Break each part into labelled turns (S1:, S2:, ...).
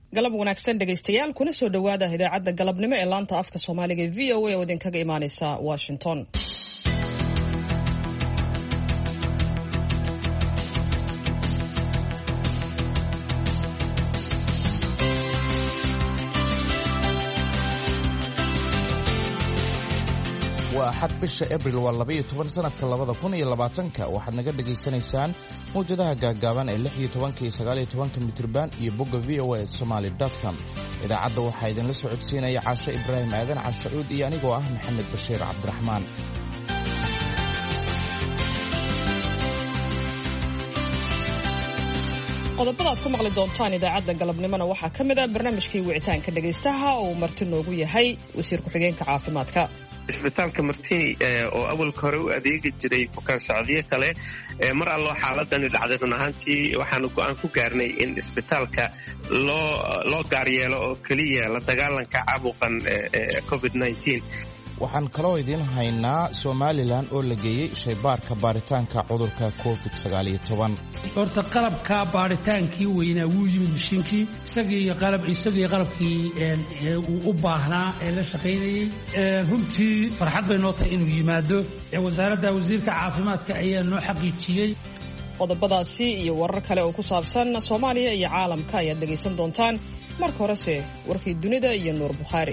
S1: galab wanaagsan dhegaystayaal kuna soo dhawaada idaacadda galabnimo ee laanta afka Soomaaliga ee VOA oo idinkaga imaanaysa Washington.
S2: waa xad bisha Abriil waa 12 sanadka 2020 waxaad naga dhageysanaysaan muujadaha gaagaaban ee 16 iyo 19 mitirban iyo bogga voasomali.com. idaacadda waxaa idinla socodsiinaya Caasha Ibraahim Aadan Cashuud iyo anigoo ah Maxamed Bashiir Cabdiraxmaan.
S1: qodobada aad ku maqli doontaan idaacadda galabnimona waxaa ka mid ah barnaamijkii wicitaanka dhagaystaha oo marti noogu yahay wasiir ku-xigeenka caafimaadka.
S3: isbitaalka martini oo awalka hore u adeegi jiray bukaan socodyo kale mar alloo xaaladani dhacday run ahaantii waxaanu go'aan ku gaarnay in isbitaalka loo gaaryeelo oo keliya la dagaalanka caabuqan covid-19.
S2: waxaan kaloo idiin haynaa Somaliland oo la geeyey shaybaarka baaritaanka cudurka COVID-19.
S4: horta qalabka baaritaankii weynaa wuu yimid mishiinkii isagii qalabkii uu u baahnaa ee la shaqaynayay runtii farxad bay noo tahay inuu yimaado wasaaradda wasiirka caafimaadka ayaa noo xaqiijiyey.
S1: qodobadaasi iyo warar kale oo ku saabsan Soomaaliya iyo caalamka ayaad dhegaysan doontaan. marka horese warkii dunida iyo Nuur Bukhari.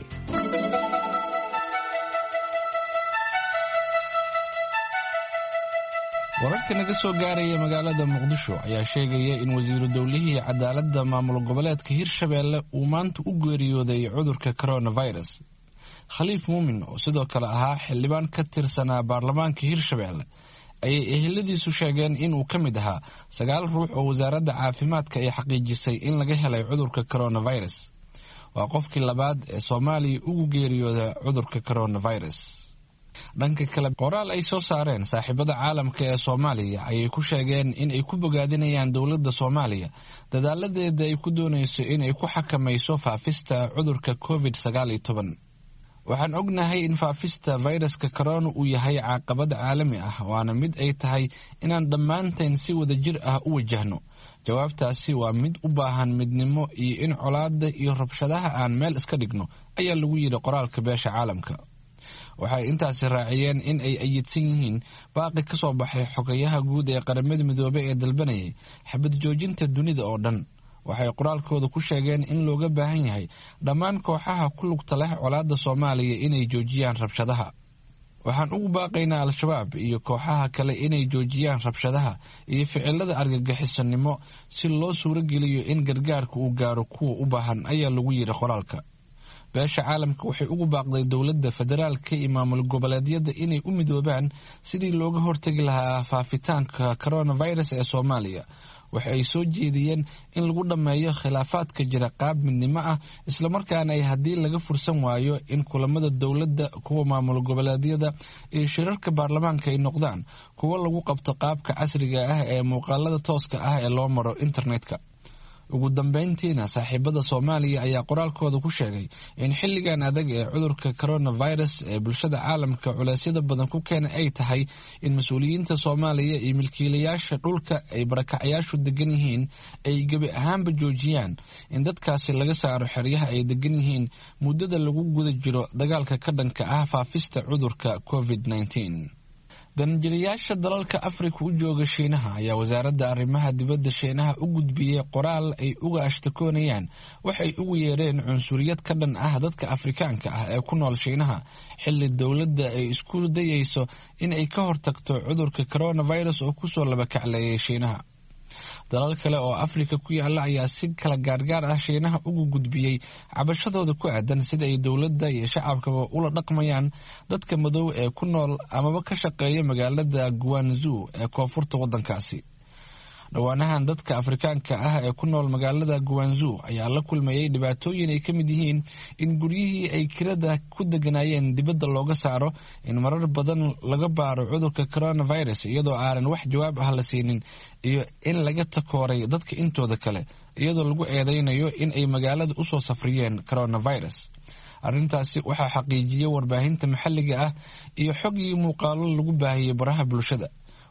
S5: wararka naga soo gaaraya magaalada Muqdisho ayaa sheegaya in wasiiru dawlihii cadaaladda maamul goboleedka Hirshabeelle uu maanta u geeriyooday cudurka coronavirus. Khaliif Muumin oo sidoo kale ahaa xildhibaan ka tirsanaa baarlamaanka Hirshabeelle ayay eheladiisu sheegeen in uu ka mid ahaa 9 ruux oo wasaaradda caafimaadka ay xaqiijisay in laga helay cudurka coronavirus. waa qofkii labaad ee Soomaaliya ugu geeriyooday cudurka coronavirus. dhanka kale qoraal ay soo saareen saaxiibada caalamka ee Soomaaliya ayay ku sheegeen in ay ku bogaadinayaan dawladda Soomaaliya dadaaladeeda ay ku doonayso in ay ku xakamayso faafista cudurka COVID-19. waxaan ognahay in faafista fayraska corona uu yahay caqabad caalami ah waana mid ay tahay inaan dhammaanteen si wadajir ah u wajahno. jawaabtaasi waa mid u baahan midnimo iyo in colaadda iyo rabshadaha aan meel iska dhigno ayaa lagu yiri qoraalka beesha caalamka. waxay intaasi raaciyeen in ay ayidsan yihiin baaqi ka soo baxay xogayaha guud ee qaramada midoobay ee dalbanayay xabad joojinta dunida oo dhan. waxay qoraalkooda ku sheegeen in looga baahan yahay dhammaan kooxaha ku lugta leh colaadda Soomaaliya inay joojiyaan rabshadaha. waxaan ugu baaqaynaa al-shabaab iyo kooxaha kale inay joojiyaan rabshadaha iyo ficilada argagixisanimo si loo suurageliyo in gargaarka uu gaaro kuwa u baahan ayaa lagu yiri qoraalka. beesha caalamka waxay ugu baaqday dawladda federaalka iyo maamul goboleedyada inay u midoobaan sidii looga hortagi lahaa faafitaanka coronavirus ee Soomaaliya. waxa ay soo jeediyeen in lagu dhameeyo khilaafaadka jira qaab midnimo ah isla markaana ay haddii laga fursan waayo in kulamada dawladda kuwa maamul goboleedyada iyo shirarka baarlamaanka ay noqdaan kuwa lagu qabto qaabka casriga ah ee muuqaalada tooska ah ee loo maro internetka. ugu dambeyntiina saaxiibada Soomaaliya ayaa qoraalkooda ku sheegay in xilligan adag ee cudurka coronavirus ee bulshada caalamka culeysyada badan ku keenay ay tahay in mas'uuliyiinta Soomaaliya iyo milkiilayaasha dhulka ay barakacayaashu degan yihiin ay gabi ahaanba joojiyaan in dadkaasi laga saaro xeryaha ay degan yihiin muddada lagu guda jiro dagaalka ka dhanka ah faafista cudurka COVID-19. danjirayaasha dalalka Afrika u jooga Shiinaha ayaa wasaaradda arrimaha dibadda Shiinaha u gudbiyay qoraal ay uga ashtakoonayaan waxay ugu yeereen cunsuriyad ka dhan ah dadka Afrikaanka ah ee ku nool Shiinaha xilli dawladda ay isku dayayso in ay ka hortagto cudurka coronavirus oo ku soo laba kacleeyay Shiinaha. dalal kale oo Afrika ku yaala ayaa si kala gaargaar ah Shiinaha ugu gudbiyay cabashadooda ku aadan sida ay dawladda iyo shacabkaba ula dhaqmayaan dadka madow ee ku nool amaba ka shaqeeya magaalada Guangzhou ee koonfurta waddankaasi. dhawaanahan dadka Afrikaanka ah ee ku nool magaalada Guangzhou ayaa la kulmayay dhibaatooyin ay ka mid yihiin in guryihii ay kirada ku deganayeen dibadda looga saaro, in marar badan laga baaro cudurka coronavirus iyadoo aanan wax jawaab ah la siinin, iyo in laga takooray dadka intooda kale iyadoo lagu eedeynayo in ay magaalada u soo safriyeen coronavirus. arrintaasi waxaa xaqiijiyay warbaahinta maxalliga ah iyo xog iyo muuqaalo lagu baahiyay baraha bulshada.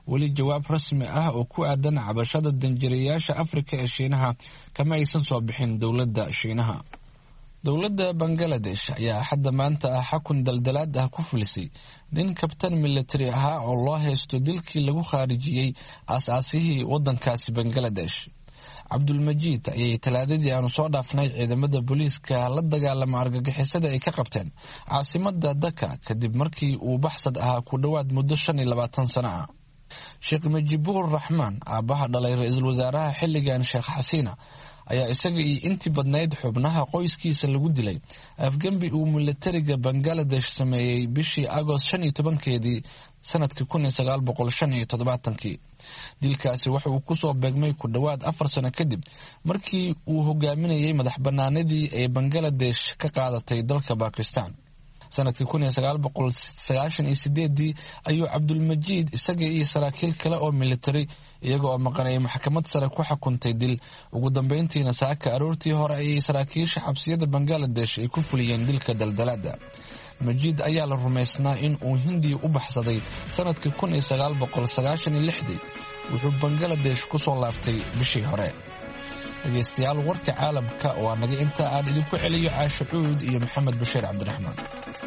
S5: weli jawaab rasmi ah oo ku aadan cabashada danjirayaasha Afrika ee Shiinaha kama aysan soo bixin dowladda Shiinaha. dowladda Bangladesh ayaa hadda maanta xukun daldalaad ah ku fulisay nin kabtan military ah oo loo haysto dilkii lagu khaarijiyay aasaasihii wadankaasi Bangladesh. Cabdulmajiid ayay talaadadii aanu soo dhaafnay ciidamada booliiska la dagaalama argagixisada ay ka qabteen caasimada Dhaka kadib markii uu baxsad ahaa ku dhawaad muddo 25 sano ah. Sheekh Mujiibur Rahmaan aabaha dhalay ra'iisul wasaaraha xilligan Sheekh Xasiina ayaa isaga iyo intii badnayd xubnaha qoyskiisa lagu dilay afgambi uu militariga Bangladesh sameeyay bishii Agost 15keedii sanadkii 1975. dilkaasi waxa uu ku soo beegmay ku dhawaad 4 sano kadib markii uu hogaaminayay madax banaanidii ay Bangladesh ka qaadatay dalka Pakistan. sanadkii 1998 ayuu Cabdulmajiid isaga iyo saraakiil kale oo military iyaga oo maqanay maxkamad sare ku xukuntay dil. ugu dambeyntiina saaka aroortii hore ayay saraakiisha xabsiyada Bangladesh ay ku fuliyeen dilka daldalaada. Majiid ayaa la rumaysnaa in uu Hindiya u baxsaday sanadkii 1996 wuxuu Bangladesh ku soo laabtay bishii hore. dhageystayaal warka caalamka oo anaga inta aan idinku celiyo Caasho Cuud iyo Maxamed Bashiir Cabdiraxmaan.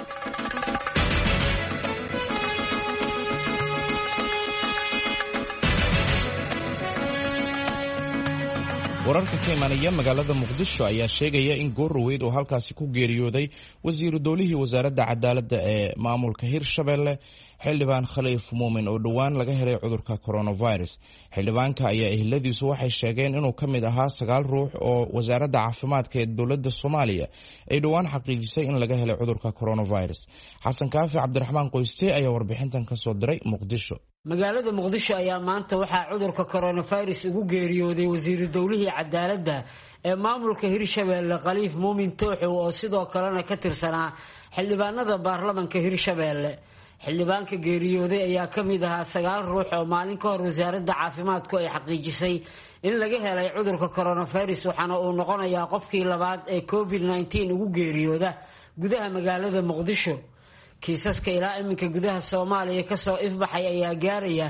S2: wararka ka imanaya magaalada Muqdisho ayaa sheegaya in goorweyd oo halkaasi ku geeriyooday wasiiru dowlihii wasaaradda cadaaladda ee maamulka Hirshabelle xildhibaan Khaliif Muumin oo dhawaan laga helay cudurka coronavirus. xildhibaanka ayaa eheladiisu waxay sheegeen inuu ka mid ahaa 9 ruux oo wasaaradda caafimaadka ee dowladda Soomaaliya ay dhawaan xaqiijisay in laga helay cudurka coronavirus. Xasan Kaafi Cabdiraxmaan Qoyste ayaa warbixintan ka soo diray Muqdisho.
S6: magaalada Muqdisho ayaa maanta waxaa cudurka coronavirus ugu geeriyooday wasiiru dowlihii cadaaladda ee maamulka Hirshabelle Khaliif Muumin Tooxow oo sidoo kalena ka tirsanaa xildhibaanada baarlamaanka Hirshabelle. xildhibaanka geeriyooday ayaa ka mid ahaa 9 ruux oo maalin ka hor wasaaradda caafimaadku ay xaqiijisay in laga helay cudurka coronavirus waxaana uu noqonayaa qofkii labaad ee COVID-19 ugu geeriyooda gudaha magaalada Muqdisho. kiisaska ilaa iminka gudaha Soomaaliya ka soo ifbaxay ayaa gaaraya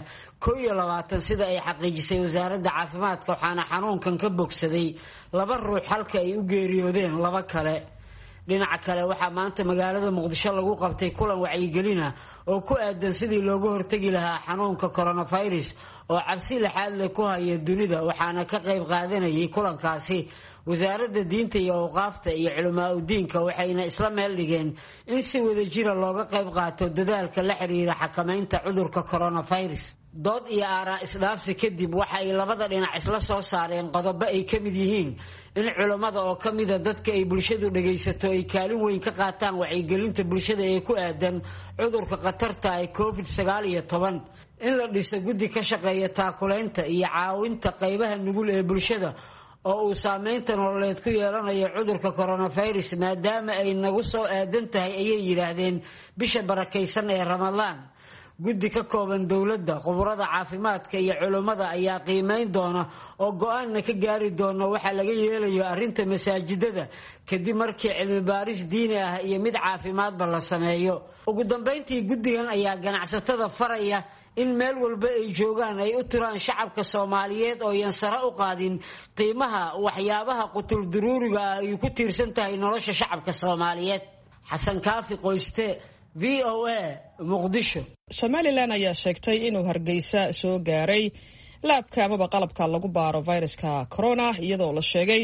S6: 21 sida ay xaqiijisay wasaaradda caafimaadka waxaana xanuunkan ka bogsaday 2 ruux halka ay u geeriyoodeen 2 kale. dhinaca kale waxaa maanta magaalada Muqdisho lagu qabtay kulan wacyigelin ah oo ku aadan sidii looga hortagi lahaa xanuunka coronavirus oo cabsi laxaad leh ku haya dunida waxaana ka qayb qaadanayay kulankaasi wasaaradda diinta iyo awqaafta iyo culamaa u diinka waxayna isla meel dhigeen in si wadajir ah looga qayb qaato dadaalka la xiriira xakamaynta cudurka coronavirus. dood iyo aaraa isdhaafsi kadib waxay labada dhinac isla soo saareen qodobo ay ka mid yihiin in culimada oo ka mid ah dadka ay bulshadu dhageysato ay kaalin weyn ka qaataan wacyigelinta bulshada ee ku aadan cudurka khatarta ee COVID-19, in la dhiso guddi ka shaqeeya taakulaynta iyo caawinta qaybaha nugul ee bulshada oo uu saameynta nololeed ku yeelanayo cudurka coronavirus maadaama ay nagu soo aadan tahay ayay yiraahdeen bisha barakaysan ee Ramadaan. guddi ka kooban dowladda, khubarada caafimaadka iyo culimada ayaa qiimeyn doona oo go'aanna ka gaari doona waxa laga yeelayo arrinta masaajidada kadib markii cilmi baaris diini ah iyo mid caafimaadba la sameeyo. ugu dambeyntii guddigan ayaa ganacsatada faraya in meel walba ay joogaan ay u tiraan shacabka Soomaaliyeed oo yan sare u qaadin qiimaha waxyaabaha qutul daruuriga ah ay ku tiirsan tahay nolosha shacabka Soomaaliyeed. Xasan Kaafi Qoyste, VOA, Muqdisho.
S1: Somaliland ayaa sheegtay inuu Hargeysa soo gaaray laabka amaba qalabka lagu baaro viruska corona iyadoo la sheegay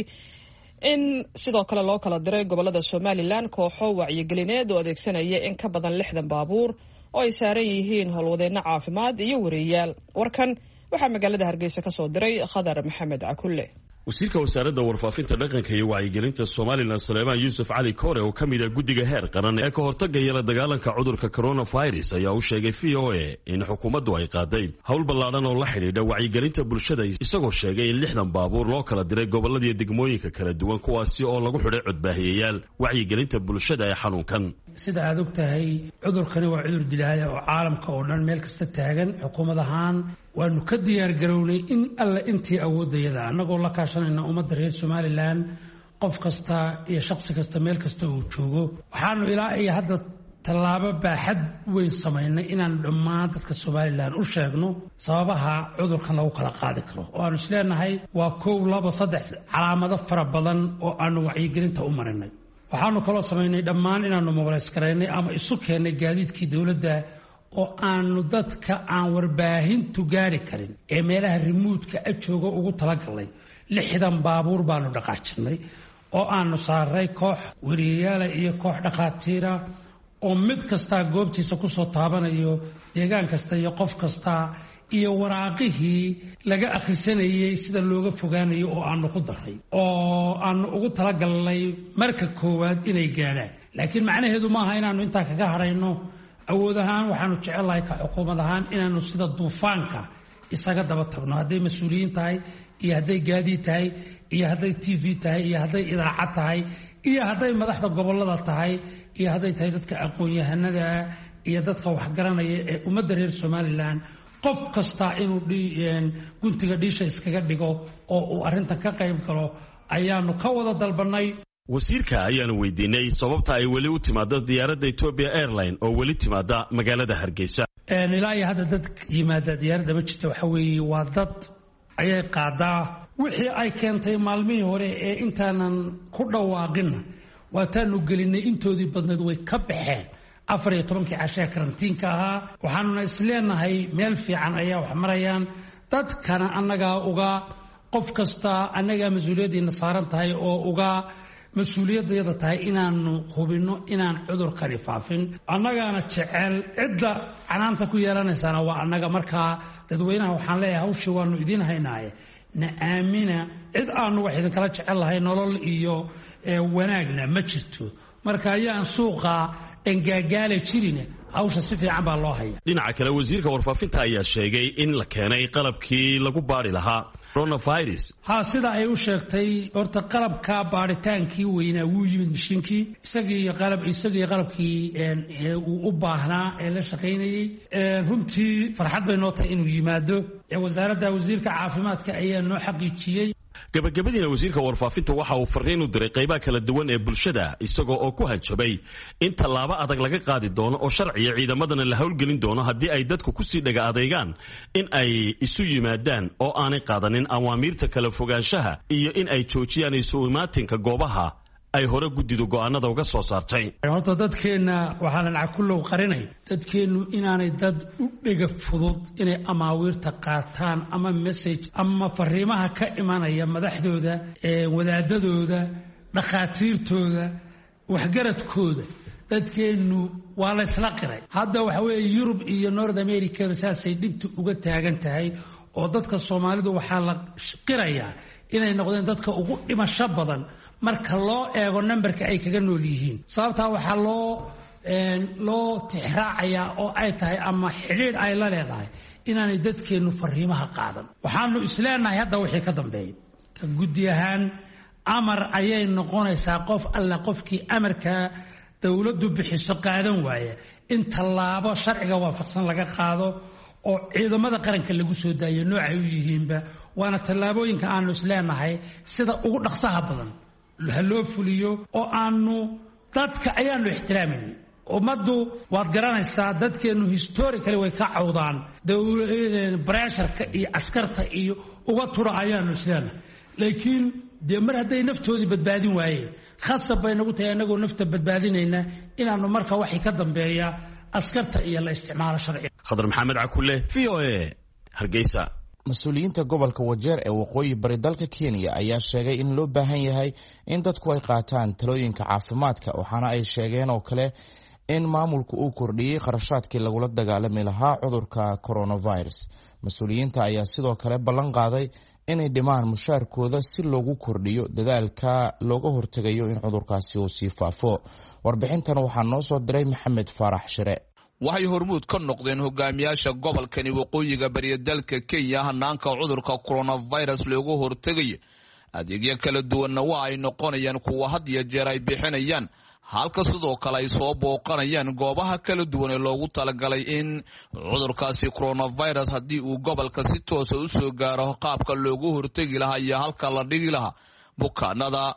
S1: in sidoo kale loo kala diray gobolada Somaliland kooxo wacyigelineed oo adeegsanaya in ka badan 60 baabuur oo ay saaran yihiin howlwadeeno caafimaad iyo wareeyaal. warkan waxaa magaalada Hargeysa ka soo diray Khadar Maxamed Cakulle.
S7: wasiirka wasaaradda warfaafinta dhaqanka iyo wacyigelinta Somaliland Suleymaan Yuusuf Cali Koore oo kamid ah guddiga heer qaran ee ka hortagaya la dagaalanka cudurka coronavirus ayaa u sheegay VOA in xukuumaddu ay qaaday hawl ballaaran oo la xidhiidha wacyigelinta bulshada isagoo sheegay in 60 baabuur loo kala diray gobolada iyo degmooyinka kala duwan kuwaasi oo lagu xidhay codbaahiyayaal wacyigelinta bulshada ee xanuunkan.
S4: sida aad ogtahay cudurkani waa cudur dilaaga oo caalamka oo dhan meel kasta taagan. xukuumad ahaan waanu ka diyaar garownay in alla intii awoodayada annagoo la kaashanayna ummadda reer Somaliland qof kasta iyo shakhsi kasta meel kasta uu joogo. waxaanu ilaa iyo hadda tallaabo baaxad weyn samaynay inaan dhammaan dadka Soomaaliland u sheegno sababaha cudurkan lagu kala qaadi karo oo aan isleenahay waa 1 2 3 calaamado fara badan oo aan wacyigelinta u marinay waxaanu kala samaynay dhammaan inaanu mobilize gareynay ama isu keenay gaadiidkii dawladda oo aanu dadka aan warbaahintu gaari karin ee meelaha remote-ka jooga ugu talagalay 60 baabuur baanu dhaqaajinay oo aanu saaray koox wariyayaal iyo koox dhaqaatiira oo mid kasta goobtiisa ku soo taabanayo deegaan kasta iyo qof kasta iyo waraaqihii laga akhrisanayay sida looga fogaanayo oo aanu ku daray oo aanu ugu talagalnay marka koowaad inay gaaraan laakiin macnaheedu maaha inaanu intaa kaga harayno awood ahaan waxaanu jecelahay ka xukuumad ahaan inaanu sida duufaanka isaga daba tagno hadday mas'uuliyiin tahay iyo hadday gaadiid tahay iyo hadday TV tahay iyo hadday idaacad tahay iyo hadday madaxda gobolada tahay iyo hadday tahay dadka aqoon-yahanada iyo dadka wax garanaya ee ummadda reer Soomaaliland qof kasta inuu guntiga dhiisha iskaga dhigo oo uu arrintan ka qayb galo ayaanu ka wada dalbanay
S7: wasiirka ayaanu weydiinay sababta ay weli u timaado diyaaradda Ethiopia Airline oo weli timaada magaalada Hargeysa
S4: ilaa iyo hadda dad yimaada diyaaradda ma jirto waxa weeye waa dad ayay qaadaa wixii ay keentay maalmihii hore ee intaanan ku dhawaaqin waataanu gelinay intoodii badneed way ka baxeen 14 cashe karantiinka ahaa waxaanuna isleenahay meel fiican ayaa wax marayaan dadkana annaga uga qof kasta annaga mas'uuliyadiina saaran tahay oo uga mas'uuliyaddeeda tahay inaanu hubino inaan cudurkani faafin annagana jecel cidda canaanta ku yeelanaysana waa annaga markaa dadweynaha waxaan leeyahay hawshii waanu idiin haynaaye na aamina cid aanu wax idinkala jecel lahay nolol iyo wanaagna ma jirto marka ayaan suuqa engaagaale jirina hawsha si fiican baa loo haya
S7: dhinaca kale wasiirka warfaafinta ayaa sheegay in la keenay qalabkii lagu baari lahaa coronavirus
S4: sida ay u sheegtay horta qalabka baaritaankii weynaa wuu yimid mishiinkii isagii qalabkii uu u baahnaa ee la shaqaynayay runtii farxad bay noo tahay inuu yimaado wasaaradda wasiirka caafimaadka ayaa noo xaqiijiyey
S7: gabagabadiina wasiirka warfaafinta waxa uu fariin u diray qaybaha kala duwan ee bulshada isagoo oo ku hanjabay in tallaabo adag laga qaadi doono oo sharciya ciidamadana la howlgelin doono haddii ay dadku kusii dhaga adeegaan in ay isu yimaadaan oo aanay qaadanin awaamiirta kala fogaanshaha iyo in ay joojiyaan isu imaatinka goobaha ay hore guddidu go'aanada uga soo saartay
S4: horta dadkeenna waxaanan cakulow qarinay dadkeennu inaanay dad u dhega fudud inay amaawiirta qaataan ama message ama fariimaha ka imanaya madaxdooda wadaadadooda dhakhaatiirtooda waxgaradkooda dadkeennu waa la isla qiray hadda waxa weeye Yurub iyo North America saasay dhibtu uga taagan tahay oo dadka Soomaalidu waxaa la qirayaa inay noqdeen dadka ugu dhimasho badan marka loo eego numberka ay kaga nool yihiin sababta waxa loo tixraacaya oo ay tahay ama xiriir ay la leedahay inaanay dadkeenu fariimaha qaadan waxaanu isleenahay hadda wixii ka dambeeyay ka guddi ahaan amar ayay noqonaysaa qof alla qofkii amarka dawladdu bixiso qaadan waaya in tallaabo sharciga waafaqsan laga qaado oo ciidamada qaranka lagu soo daayo noocay u yihiinba waana tallaabooyinka aanu isleenahay sida ugu dhaqsaha badan loo fuliyo oo aanu dadka ayaanu ixtiraamin ummaddu waad garanaysaa dadkeenu historically way ka cawdaan pressure-ka iyo askarta iyo uga tura ayaanu isleenahay laakiin dee mar hadday naftoodii badbaadin waayeen khasab bay nagu tahay annagoo nafta badbaadinayna inaanu marka waxay ka dambeeya askarta iyo la isticmaalo sharciga
S7: khadar maxamed cakulle VOA Hargeysa
S2: mas-uuliyiinta gobolka Wajeer ee waqooyi bari dalka Kenya ayaa sheegay in loo baahan yahay in dadku ay qaataan talooyinka caafimaadka waxaana ay sheegeen oo kale in maamulku uu kordhiyay kharashaadkii lagula dagaalami lahaa cudurka coronavirus mas-uuliyiinta ayaa sidoo kale ballan qaaday inay dhimaan mushaarkooda si loogu kordhiyo dadaalka looga hortegayo in cudurkaasi uu sii faafo warbixintan waxaa noo soo diray Maxamed Faarax Shire
S8: waxay hormuud ka noqdeen hogaamiyaasha gobolkani waqooyiga bari dalka Kenya hanaanka cudurka coronavirus looga hortegayo adeegyo kala duwanna waa ay noqonayaan kuwa had iyo jeer ay bixinayaan halka sidoo kale ay soo booqanayaan goobaha kala duwan ee loogu talagalay in cudurkaasi coronavirus haddii uu gobolka si toos ah u soo gaaro qaabka loogu hortegi lahaa iyo halka la dhigi lahaa bukaanada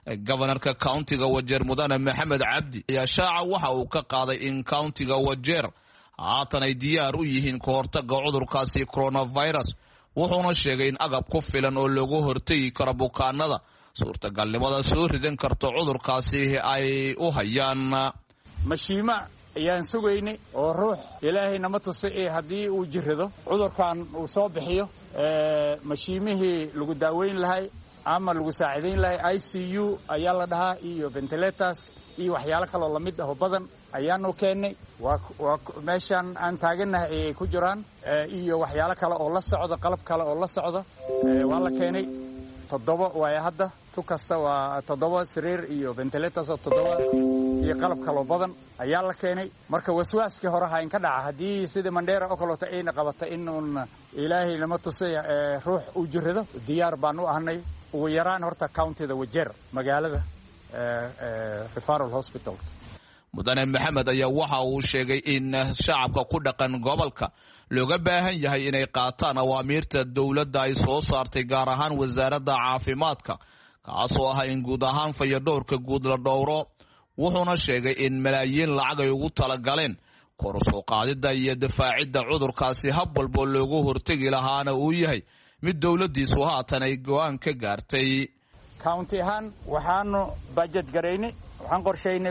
S8: gobanarka countiga Wajeer Mudane Maxamed Cabdi ayaa shaaca waxa uu ka qaaday in countiga Wajeer haatan ay diyaar u yihiin ka hortagga cudurkaasi coronavirus wuxuuna sheegay in agab ku filan oo lagu hortagi karo bukaanada suurtagalnimada soo ridan karto cudurkaasi ay u hayaan
S9: mashiima ayaan sugaynay oo ruux ilaahay nama tusay haddii uu jirado cudurkan uu soo bixiyo mashiimihii lagu daaweyn lahay ama lagu saacidayn lahay ICU ayaa la dhahaa iyo ventilators iyo waxyaalo kale oo lamid ah oo badan ayaanu keennay waa meeshan aan taaganahay ay ku jiraan iyo waxyaalo kale oo la socda qalab kale oo la socda waa la keenay 7 waaya hadda tu kasta waa 7 sariir iyo ventilators oo 7 iyo qalab kale oo badan ayaa la keenay marka waswaaskii hore ha in ka dhaca haddii sida Mandera oo kale ayna qabatay in ilaahay lama tusay ruux u jirado diyaar baan u ahnay ugu yaraan horta countyda Wajeer magaalada referral hospital
S8: Mudane Maxamed ayaa waxa uu sheegay in shacabka ku dhaqan gobolka looga baahan yahay inay qaataan awaamiirta dawladda ay soo saartay gaar ahaan wasaaradda caafimaadka kaasoo ah in guud ahaan fayadhowrka guud la dhowro wuxuuna sheegay in malaayiin lacag ay ugu talagaleen kor u soo qaadida iyo difaacidda cudurkaasi hab walba loogu hortagi lahaana uu yahay mid dawladdiisu haatan ay go'aan ka gaartay
S9: county ahaan waxaanu budget garaynay waxaan qorsheynay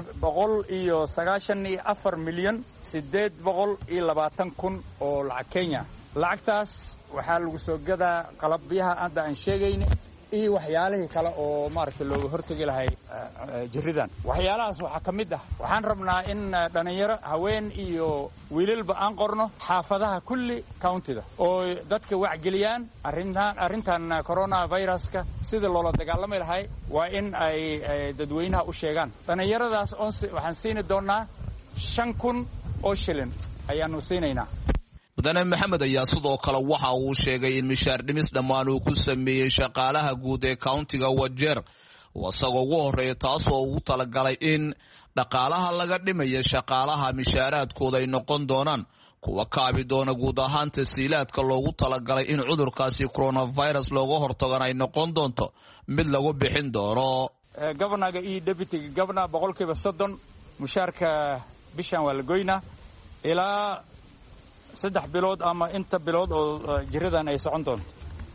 S9: 194 milyan 820 kun oo lacag Kenya lacagtaas waxaa lagu soo gadaa qalabyaha hadda aan sheegaynay iyo waxyaalihii kale oo maaragtay looga hortagi lahay jiridan waxyaalahaas waxaa ka mid ah waxaan rabnaa in dhalinyaro haween iyo wiilalba aan qorno xaafadaha kulli countyda oo dadka wacgeliyaan arrintan coronaviruska sida loola dagaalami lahay waa in ay dadweynaha u sheegaan dhalinyaradaas waxaan siin doonaa 5,000 oo shilin ayaanu siinaynaa
S8: Mudane Maxamed ayaa sidoo kale waxa uu sheegay in mishaar dhimis dhammaan uu ku sameeyay shaqaalaha guud ee countiga Wajeer wasagoo ugu horeeya taasoo uu talagalay in dhaqaalaha laga dhimayo shaqaalaha mishaaraadkooda ay noqon doonaan kuwa kaabi doona guud ahaan tasiilaadka loogu talagalay in cudurkaasi coronavirus looga hortago ay noqon doonto mid lagu bixin doono
S9: governorga iyo deputy governor 30% mushaarka bishan waa la goynaa ilaa 3 bilood ama inta bilood oo jiridan ay socon doonto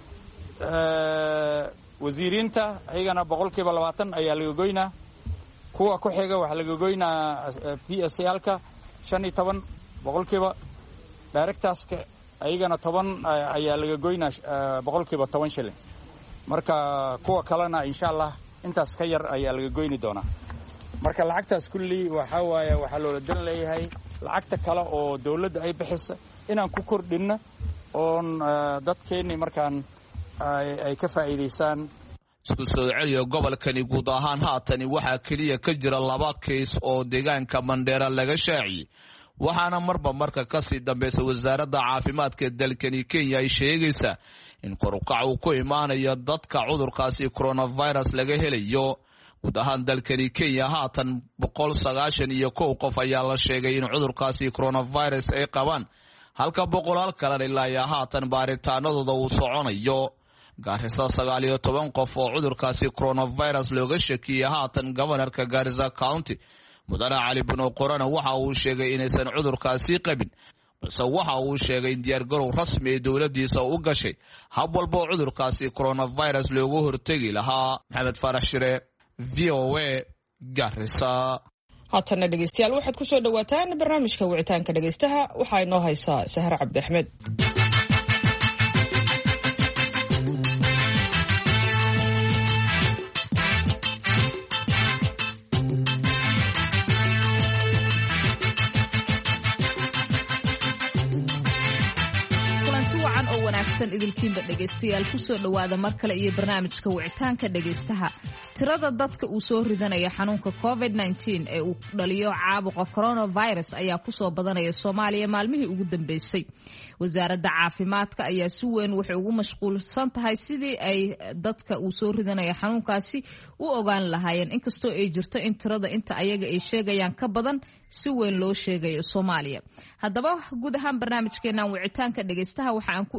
S9: wasiiriinta ayagana 20% ayaa laga goynaa kuwa ku xiga waxa laga goynaa PSL-ka 15% directorska ayagana 10 ayaa laga goynaa 10% shilin marka kuwa kalena insha Allah intaas ka yar ayaa laga goyni doonaa marka lacagtaas kulli waxa waaye waxa loo dan leeyahay lacagta kale oo dawladda ay bixisay inaan ku kordhino oon dadkeenni markaan ay ka faa'iideystaan
S8: isku soo celiyo gobolkani guud ahaan haatan waxaa kaliya ka jira 2 case oo deegaanka Mandera laga shaaciyay waxaana marka ka sii dambeysay wasaaradda caafimaadka dalkani Kenya ay sheegaysaa in kor u kac uu ku imaanayo dadka cudurkaasi coronavirus laga helayo guud ahaan dalkani Kenya haatan 191 qof ayaa la sheegay in cudurkaasi coronavirus ay qabaan halka 100 kale ilaa haatan baaritaanadooda uu soconayo Garissa 19 qof oo cudurkaasi coronavirus looga shakiyay haatan governorka Garissa County Mudane Cali Bino Qorana waxa uu sheegay inaysan cudurkaasi qabin balse waxa uu sheegay in diyaar garow rasmi ah dawladdiisa u gashay hab walba cudurkaasi coronavirus looga hortagi lahaa Maxamed Farax Shire VOA Garissa
S1: haatana dhegeystayaal waxaad ku soo dhawaataan barnaamijka wicitaanka dhegeystaha waxaa inoo haysaa Sahar Cabdi Axmed
S10: idilkiinba dhegaystayaal ku soo dhowaada mar kale iyo barnaamijka wicitaanka dhegaystaha tirada dadka uu soo ridanaya xanuunka COVID-19 ee uu dhaliyo caabuqa coronavirus ayaa ku soo badanaya Soomaaliya maalmihii ugu dambeysay wasaaradda caafimaadka ayaa si weyn waxay ugu mashquulsan tahay sidii ay dadka uu soo ridanaya xanuunkaasi u ogaan lahaayeen inkastoo ay jirto in tirada inta ayaga ay sheegayaan ka badan si weyn loo sheegayo Soomaaliya haddaba guud ahaan barnaamijkeenan wicitaanka dhegaystaha waxa aan ku eegi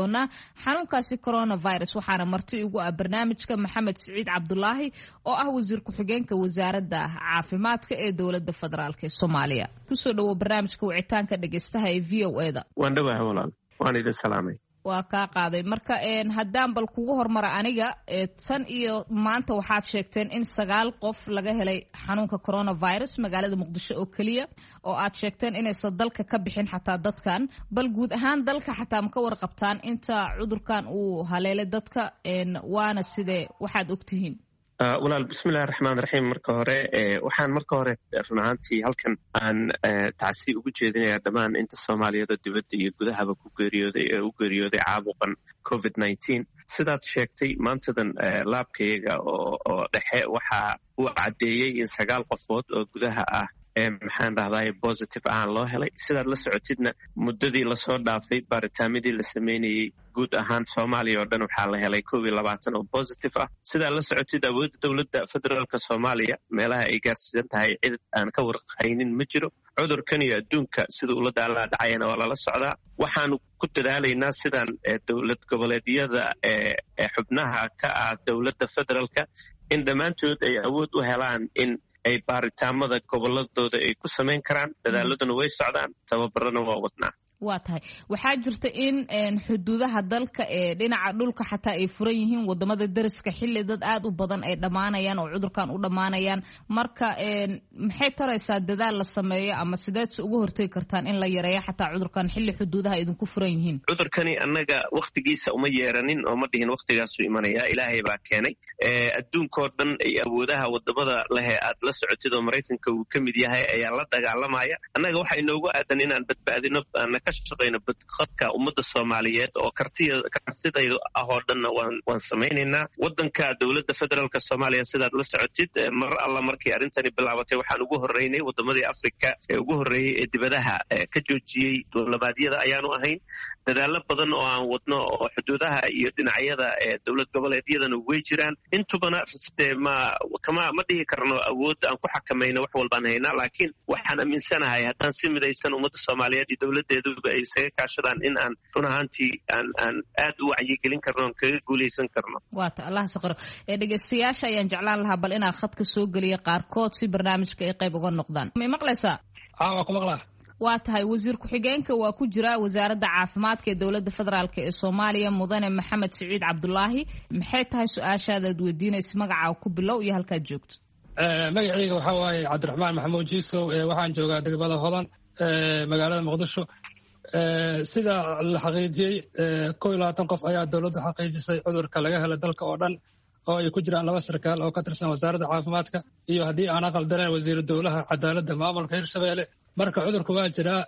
S10: doonaa xanuunkaasi coronavirus waxaana marti ugu ah barnaamijka maxamed siciid cabdulaahi oo ah wasiir ku-xigeenka wasaaradda caafimaadka ee dowladda federaalk ee soomaaliya. kusoo dhawow barnaamijka wicitaanka dhegeystaha ee v o e da.
S3: waan dhawahay walaal, waan idin salaamay.
S10: waa kaa qaaday. marka haddaan bal kugu hormara aniga tan iyo maanta waxaad sheegteen in 9 qof laga helay xanuunka coronavirus magaalada muqdisho oo keliya, oo aad sheegteen inaysan dalka ka bixin xataa dadkan. bal guud ahaan dalka xataa ma ka warqabtaan inta cudurkan uu haleelay dadka, waana sidee waxaad ogtihiin?
S3: walaal, bismillahi raxmaan raxiim. marka hore waxaan run ahaantii halkan aan tacsi ugu jeedinayaa dhammaan inta soomaaliyada dibadda iyo gudahaba ku geeriyooday ee u geeriyooday caabuqan covid-19. sidaad sheegtay maantadan laabkayaga oo dhexe waxa uu caddeeyey in 9 qofood oo gudaha ah maxaan dhahday positive ahaan loo helay. sidaad la socotidna muddadii lasoo dhaafay baaritaamidii la sameynayey guud ahaan soomaaliya oo dhan waxaa la helay 21 oo positive ah. sidaad la socotid awoodda dowladda federaalka soomaaliya meelaha ay gaarsiisan tahay cid aan ka warqaynin ma jiro. cudurkan iyo adduunka sida ula daalaa dhacayana waa lala socdaa. waxaanu ku dadaalaynaa sidaan dowlad goboleedyada ee xubnaha ka ah dowladda federaalka in dhammaantood ay awood u helaan in ay baaritaamada goboladooda ay ku samayn karaan. dadaaladuna way socdaan, tababarana waa wadnaa.
S10: waa tahay waxaa jirta in xuduudaha dalka ee dhinaca dhulka xataa ay furan yihiin wadamada dariska xilli dad aad u badan ay dhammaanayaan oo cudurkan u dhammaanayaan. marka maxay taraysaa dadaal la sameeyo ama sideedse uga hortegi kartaan in la yareeyo xataa cudurkan xilli xuduudaha idinku furan yihiin?
S3: cudurkani annaga wakhtigiisa uma yeeranin oo ma dhihin wakhtigaasuu imanaya, ilaahay baa keenay. adduunkao dhan ay awoodaha wadamada lehe aad la socotid oo maraykanka uu ka mid yahay ayaa la dagaalamaya. annaga waxaa inoogu aadan inaan badbaadino shaqayna badqabka ummadda soomaaliyeed oo kartidaydu ah oo dhanna waan samaynaynaa. wadanka dowladda federaalka soomaaliya sidaad la socotid mar alla markii arrintani bilaabatay waxaan ugu horreynay wadamadii afrika ee ugu horreeyey ee dibadaha ka joojiyey duulimaadyada ayaanu ahayn. dadaalo badan oo aan wadno oo xuduudaha iyo dhinacyada dowlad goboleedyadana way jiraan. intubana ma dhihi karno awood aan ku xakamayno wax walbaan haynaa, laakiin waxaan aaminsanahay haddaan si midaysan ummadda soomaaliyeed iyo dowladeedu ay isaga kaashadaan in aan run ahaantii aan aad u wacyigelin karno on kaga guulaysan karno.
S10: waata allah saqiro. dhegeystayaasha ayaan jeclaan lahaa bal inaa khadka soo geliya qaarkood si barnaamijka ay qayb uga noqdaan. ma maqlaysaa?
S11: waa ku maqlaa.
S10: waa tahay wasiir ku-xigeenka waa ku jira wasaaradda caafimaadka ee dowladda federaalk ee soomaaliya mudane maxamed siciid cabdulaahi. maxay tahay su-aashaadaad weydiinaysa? magacaa ku bilow iyo halkaad joogto.
S11: magacayga waxaa waaye cabdiraxmaan maxamuud jiisow. waxaan joogaa degmada hodan magaalada muqdisho. sida la xaqiijiyey 21 qof ayaa dowladdu xaqiijisay cudurka laga helay dalka oo dhan, oo ay ku jiraan 2 sarkaal oo ka tirsan wasaaradda caafimaadka iyo haddii aan aqal dareen wasiiru dowlaha cadaaladda maamulka hirshabeelle. marka cudurku waa jiraa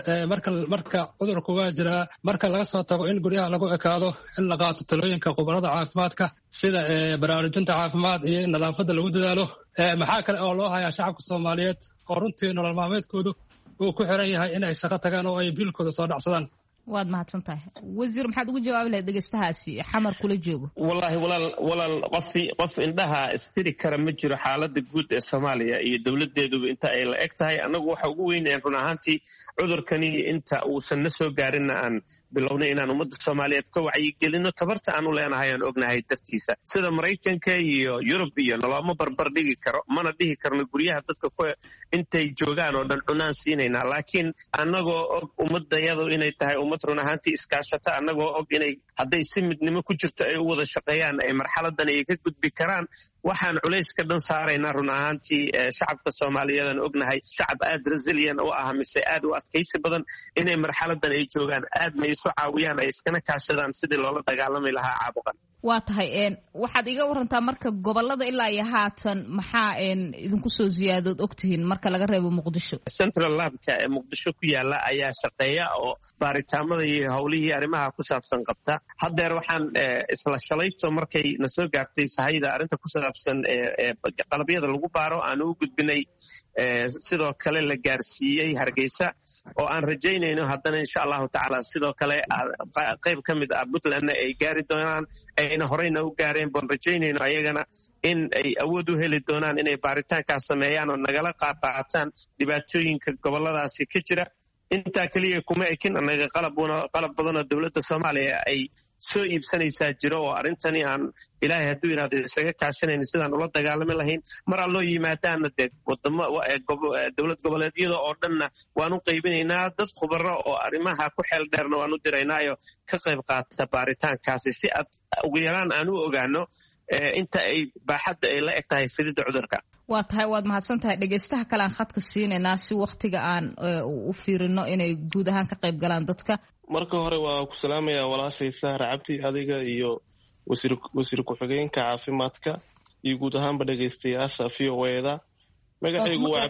S11: cudurku waa jiraa marka laga soo tago in guryaha lagu ekaado, in la qaato talooyinka khubarada caafimaadka sida baraarujinta caafimaad iyo in nadaafadda lagu dadaalo. maxaa kale oo loo hayaa shacabka soomaaliyeed oo runtii nolol maalmeedkoodu uu ku xiran yahay in ay shaqo tagaan oo ay biilkooda soo dhacsadaan.
S10: waad mahadsan tahay wasiir. maxaad ugu jawaabi lahayd dhegeystahaasi xamar kula joogo?
S3: wallaahi walaal qof indhaha istiri kara ma jiro xaaladda guud ee soomaaliya iyo dowladeeduba inta ay la eg tahay. annagu waxa ugu weyn run ahaantii cudurkani inta uusan na soo gaarinna aan bilownay inaan ummadda soomaaliyeed ka wacyigelino. tabarta aanu leenahay aan ognahay dartiisa. sida maraykanka iyo yurub iyo noloma barbar dhigi karo, mana dhihi karno guryaha dadka intay joogaan oo dhan cunaan siinaynaa. laakiin annagoo og ummadayadu inay tahay run ahaantii iskaashata, annagoo og inay hadday si midnimo ku jirto ay u wada shaqeeyaan ay marxaladan ay ka gudbi karaan. waxaan culayska dhan saaraynaa run ahaantii shacabka soomaaliyeedan ognahay shacab aad resilient u ah mise aad u adkaysi badan inay marxaladan ay joogaan aadna isu caawiyaan ay iskana kaashadaan sidii loola dagaalami lahaa caabuqan.
S10: waa tahay waxaad iga warantaa marka gobolada ilaa iyo haatan maxaa idinku soo ziyaadood ogtihiin marka laga reebo muqdisho?
S3: central labka ee muqdisho ku yaala ayaa shaqeeya oo baaritaamada iyo howlihii arrimaha ku saabsan qabta. haddeer waxaan isla shalayto markay na soo gaartay sahayda arrinta ku saabsan qalabyada lagu baaro aanu u gudbinay sidoo kale la gaarsiiyey Hargeysa oo aan rajaynayno haddana insha allahu tacaala sidoo kale qayb ka mid ah Puntlandna ay gaari doonaan, ayna horeyna u gaareen baan rajaynayno ayagana in ay awood u heli doonaan inay baaritaankaas sameeyaan oo nagala qaadqaataan dhibaatooyinka goboladaasi ka jira. intaa keliya kuma ekin annaga qalab badan oo dowladda soomaaliya ay soo iibsanaysaa jiro oo arrintani aan ilaahay hadduu yidhahdo isaga kaashanayna sidaan ula dagaalami lahayn mar alloo yimaadaana dee dowlad goboleedyada oo dhanna waan u qaybinaynaa dad khubaro oo arrimaha ku xeel dheerna waan u diraynaayo ka qayb qaata baaritaankaasi si aad ugu yaraan aan u ogaano inta ay baaxadda ay la eg tahay fididda cudurka.
S10: waa tahay waad mahadsan tahay dhegaystaha kale aan khadka siinaynaa si wakhtiga aan u fiirino inay guud ahaan ka qayb galaan dadka.
S12: marka hore waa ku salaamayaa walaashay sahra cabdi adiga iyo wasiir ku-xigeenka caafimaadka iyo guud ahaanba dhegaystayaasha VOA-da. magacaygu waa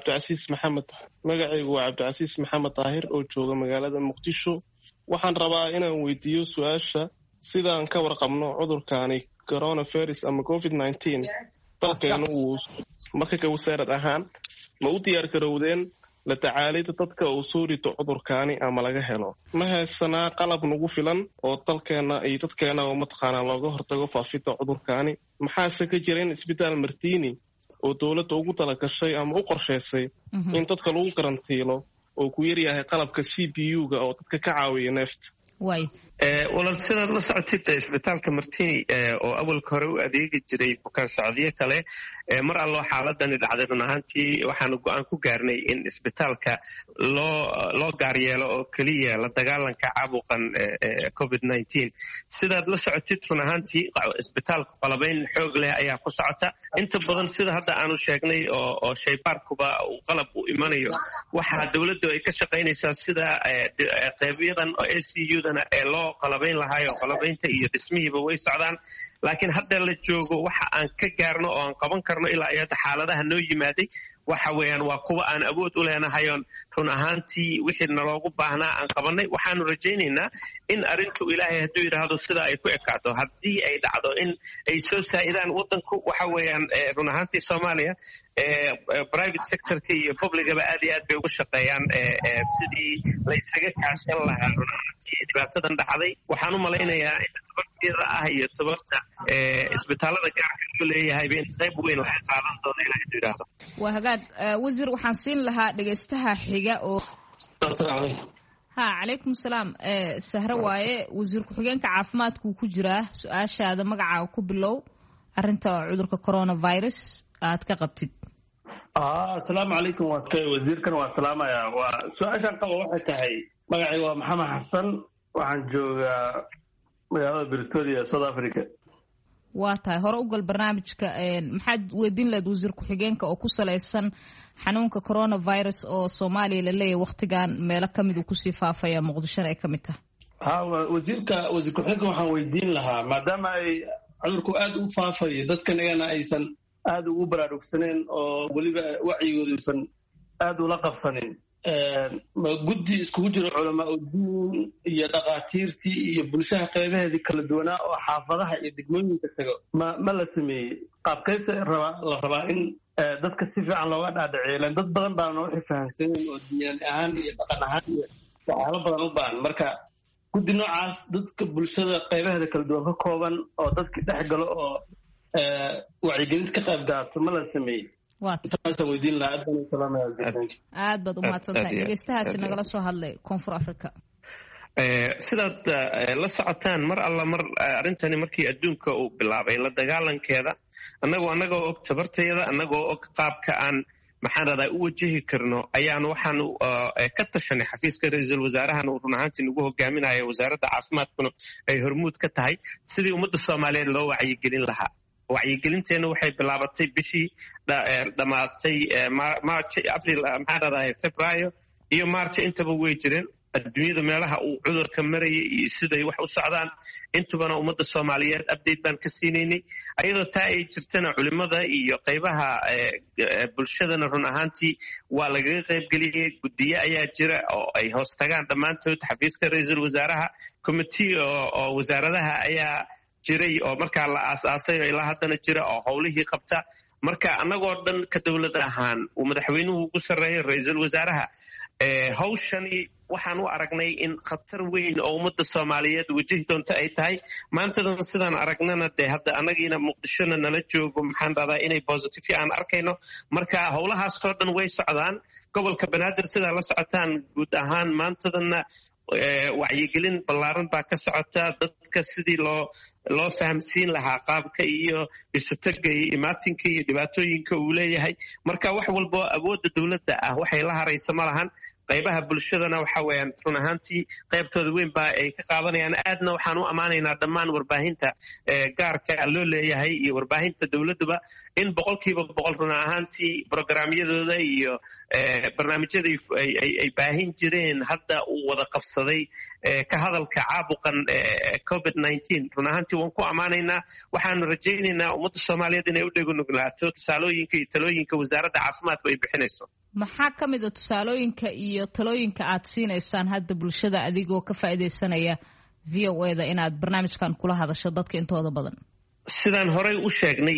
S12: cabdicasiis maxamed daahir oo jooga magaalada muqdisho. waxaan rabaa inaan weydiiyo su-aasha sidaan ka warqabno cudurkaani coronavirus ama COVID-19 dalkeenu uu marka ka wasaarad ahaan ma u diyaar garowdeen la tacaalida dadka uu soo rito cudurkaani ama laga helo ma haysanaa qalab nagu filan oo dalkeena iyo dadkeena oo mataqaanaa looga hortago faafidda cudurkaani maxaase ka jira in isbitaal martiini oo dowladda ugu talagashay ama u qorshaysay in dadka lagu karantiilo oo ku yaryahay qalabka CPU-ga oo dadka ka caawiya neefta.
S3: walaal sidaad la socotid isbitaalka martini oo awalka hore u adeegi jiray bukaan socodyo kale mar alloo xaaladani dhacday run ahaantii waxaanu go-aan ku gaarnay in isbitaalka loo gaar yeelo oo keliya la dagaalanka caabuqan COVID-19. sidaad la socotid run ahaantii isbitaalka qalabayn xoog leh ayaa ku socota inta badan sida hadda aanu sheegnay oo shaybaarkuba uu qalab u imanayo waxaa dowladdu ay ka shaqaynaysaa sida qeybiyadan oo ACU-dana ee loo qalabayn lahaayo qalabaynta iyo dhismihiiba way socdaan laakiin hadda la joogo waxa aan ka gaarno oo aan qaban karno ilaa iyada xaaladaha noo yimaaday waxa weeyaan waa kuwa aan awood u leenahayoon run ahaantii wixii naloogu baahnaa aan qabanay waxaanu rajaynaynaa in arrintu ilaahay hadduu yidhaahdo sida ay ku ekaato haddii ay dhacdo in ay soo saa'idaan waddanku waxa weeyaan run ahaantii soomaaliya private sectorka iyo publicaba aad iyo aad bay uga shaqeeyaan sidii laysaga kaashan lahaa run ahaantii dhibaatadan dhacday waxaan u malaynayaa in tabarteeda ah iyo tabarta isbitaalada gaarka loo leeyahayba in qayb weyn laga qaadan doono ilaa hadduu yidhaahdo.
S10: waa hagaag wasiir waxaan siin lahaa dhegaystaha xiga oo calaykum salaam sahre waaye wasiir ku-xigeenka caafimaadkuu ku jiraa su-aashaada magacaaga ku bilow arrinta cudurka coronavirus aad ka qabtid.
S13: asalaamu calaykum wasiirkan waa salaamayaa waa su-aashaan qaba waxay tahay magacay waa maxamed xasan waxaan joogaa magaalada Pretoria South Africa.
S10: waa tahay hore u gal barnaamijka maxaad weydiin lahayd wasiir ku-xigeenka oo ku salaysan xanuunka coronavirus oo Soomaaliya la leeyahay waqtigan meelo ka mid uu kusii faafaya muqdishona ay ka mid tahay.
S13: wasiir ku-xigeenka waxaan weydiin lahaa maadaama ay cudurku aad u faafayo dadkan iyana aysan aad ugu baraarugsaneen oo weliba wacyigooda uusan aad ula qabsanin ma guddi iskugu jiro culamaa udiin iyo dhaqaatiirtii iyo bulshada qeybaheedii kala duwanaa oo xaafadaha iyo degmooyinka tago ma la sameeyey qaabkayse la rabaa in dadka si fiican looga dhaadhaceelan dad badan baana waxay fahamsaneen oo diinaan ahaan iyo dhaqan ahaan iyo waxyaalo badan u baahan marka guddi noocaas dadka bulshada qeybaheeda kala duwan ka kooban oo dadkii dhex galo oo wacyigelinta ka qayb gaato ma la sameeyey.
S10: aad baad u mahadsantahay dhegeystahaasi nagala soo hadlay koonfur africa.
S3: sidaad la socotaan mar alla mar arrintani markii adduunka uu bilaabay la dagaalankeeda annagoo og tabartayada annagoo og qaabka aan maxaan radaa u wajahi karno waxaanu ka tashanay xafiiska ra-iisul wasaarahan uu run ahaantii nagu hogaaminayo wasaaradda caafimaadkuna ay hormuud ka tahay sidii ummadda soomaaliyeed loo wacyigelin lahaa. wacyigelinteenna waxay bilaabatay bishii dhammaatay abril maxaan radaa februaayo iyo maarjo intaba way jireen adduunyada meelaha uu cudurka marayay iyo siday wax u socdaan intubana ummadda soomaaliyeed update baan ka siinaynay ayadoo taa ay jirtana culimada iyo qaybaha bulshadana run ahaantii waa lagaga qaybgeliyey guddiye ayaa jira oo ay hoos tagaan dhammaantood xafiiska ra-iisul wasaaraha committee oo wasaaradaha ayaa jiray oo markaa la aasaasay oo ilaa haddana jira oo howlihii qabta marka annagoo dhan ka dowlad ahaan uu madaxweynuhu ugu sarreeyay ra-iisul wasaaraha hawshani waxaan u aragnay in khatar weyn oo ummadda soomaaliyeed wajahi doonta ay tahay maantadan sidaan aragnana dee hadda annagiina muqdishona nala joogo maxaan dhahdaa inay positive aan arkayno marka howlahaasoo dhan way socdaan gobolka banaadir sidaa la socotaan guud ahaan maantadana wacyigelin ballaaran baa ka socota dadka sidii loo fahamsiin lahaa qaabka iyo isutaga iyo imaatinka iyo dhibaatooyinka uu leeyahay marka wax walbo awoodda dowladda ah waxay la haraysa ma lahan qaybaha bulshadana waxa weeyaan run ahaantii qaybtooda weyn baa ay ka qaadanayaan aadna waxaan u ammaanaynaa dhammaan warbaahinta gaarka loo leeyahay iyo warbaahinta dowladduba in 100% run ahaantii programyadooda iyo barnaamijyada ay baahin jireen hadda uu wada qabsaday ka hadalka caabuqan COVID-19 run ahaantii waan ku ammaanaynaa waxaanu rajaynaynaa ummadda Soomaaliyeed inay u dhegonuglaato tusaalooyinka iyo talooyinka wasaaradda caafimaadku ay bixinayso
S10: maxaa ka mid ah tusaalooyinka iyo talooyinka aad siinaysaan hadda bulshada adigoo ka faa'iidaysanaya VOA-da inaad barnaamijkan kula hadasho dadka intooda badan
S3: sidaan horey u sheegnay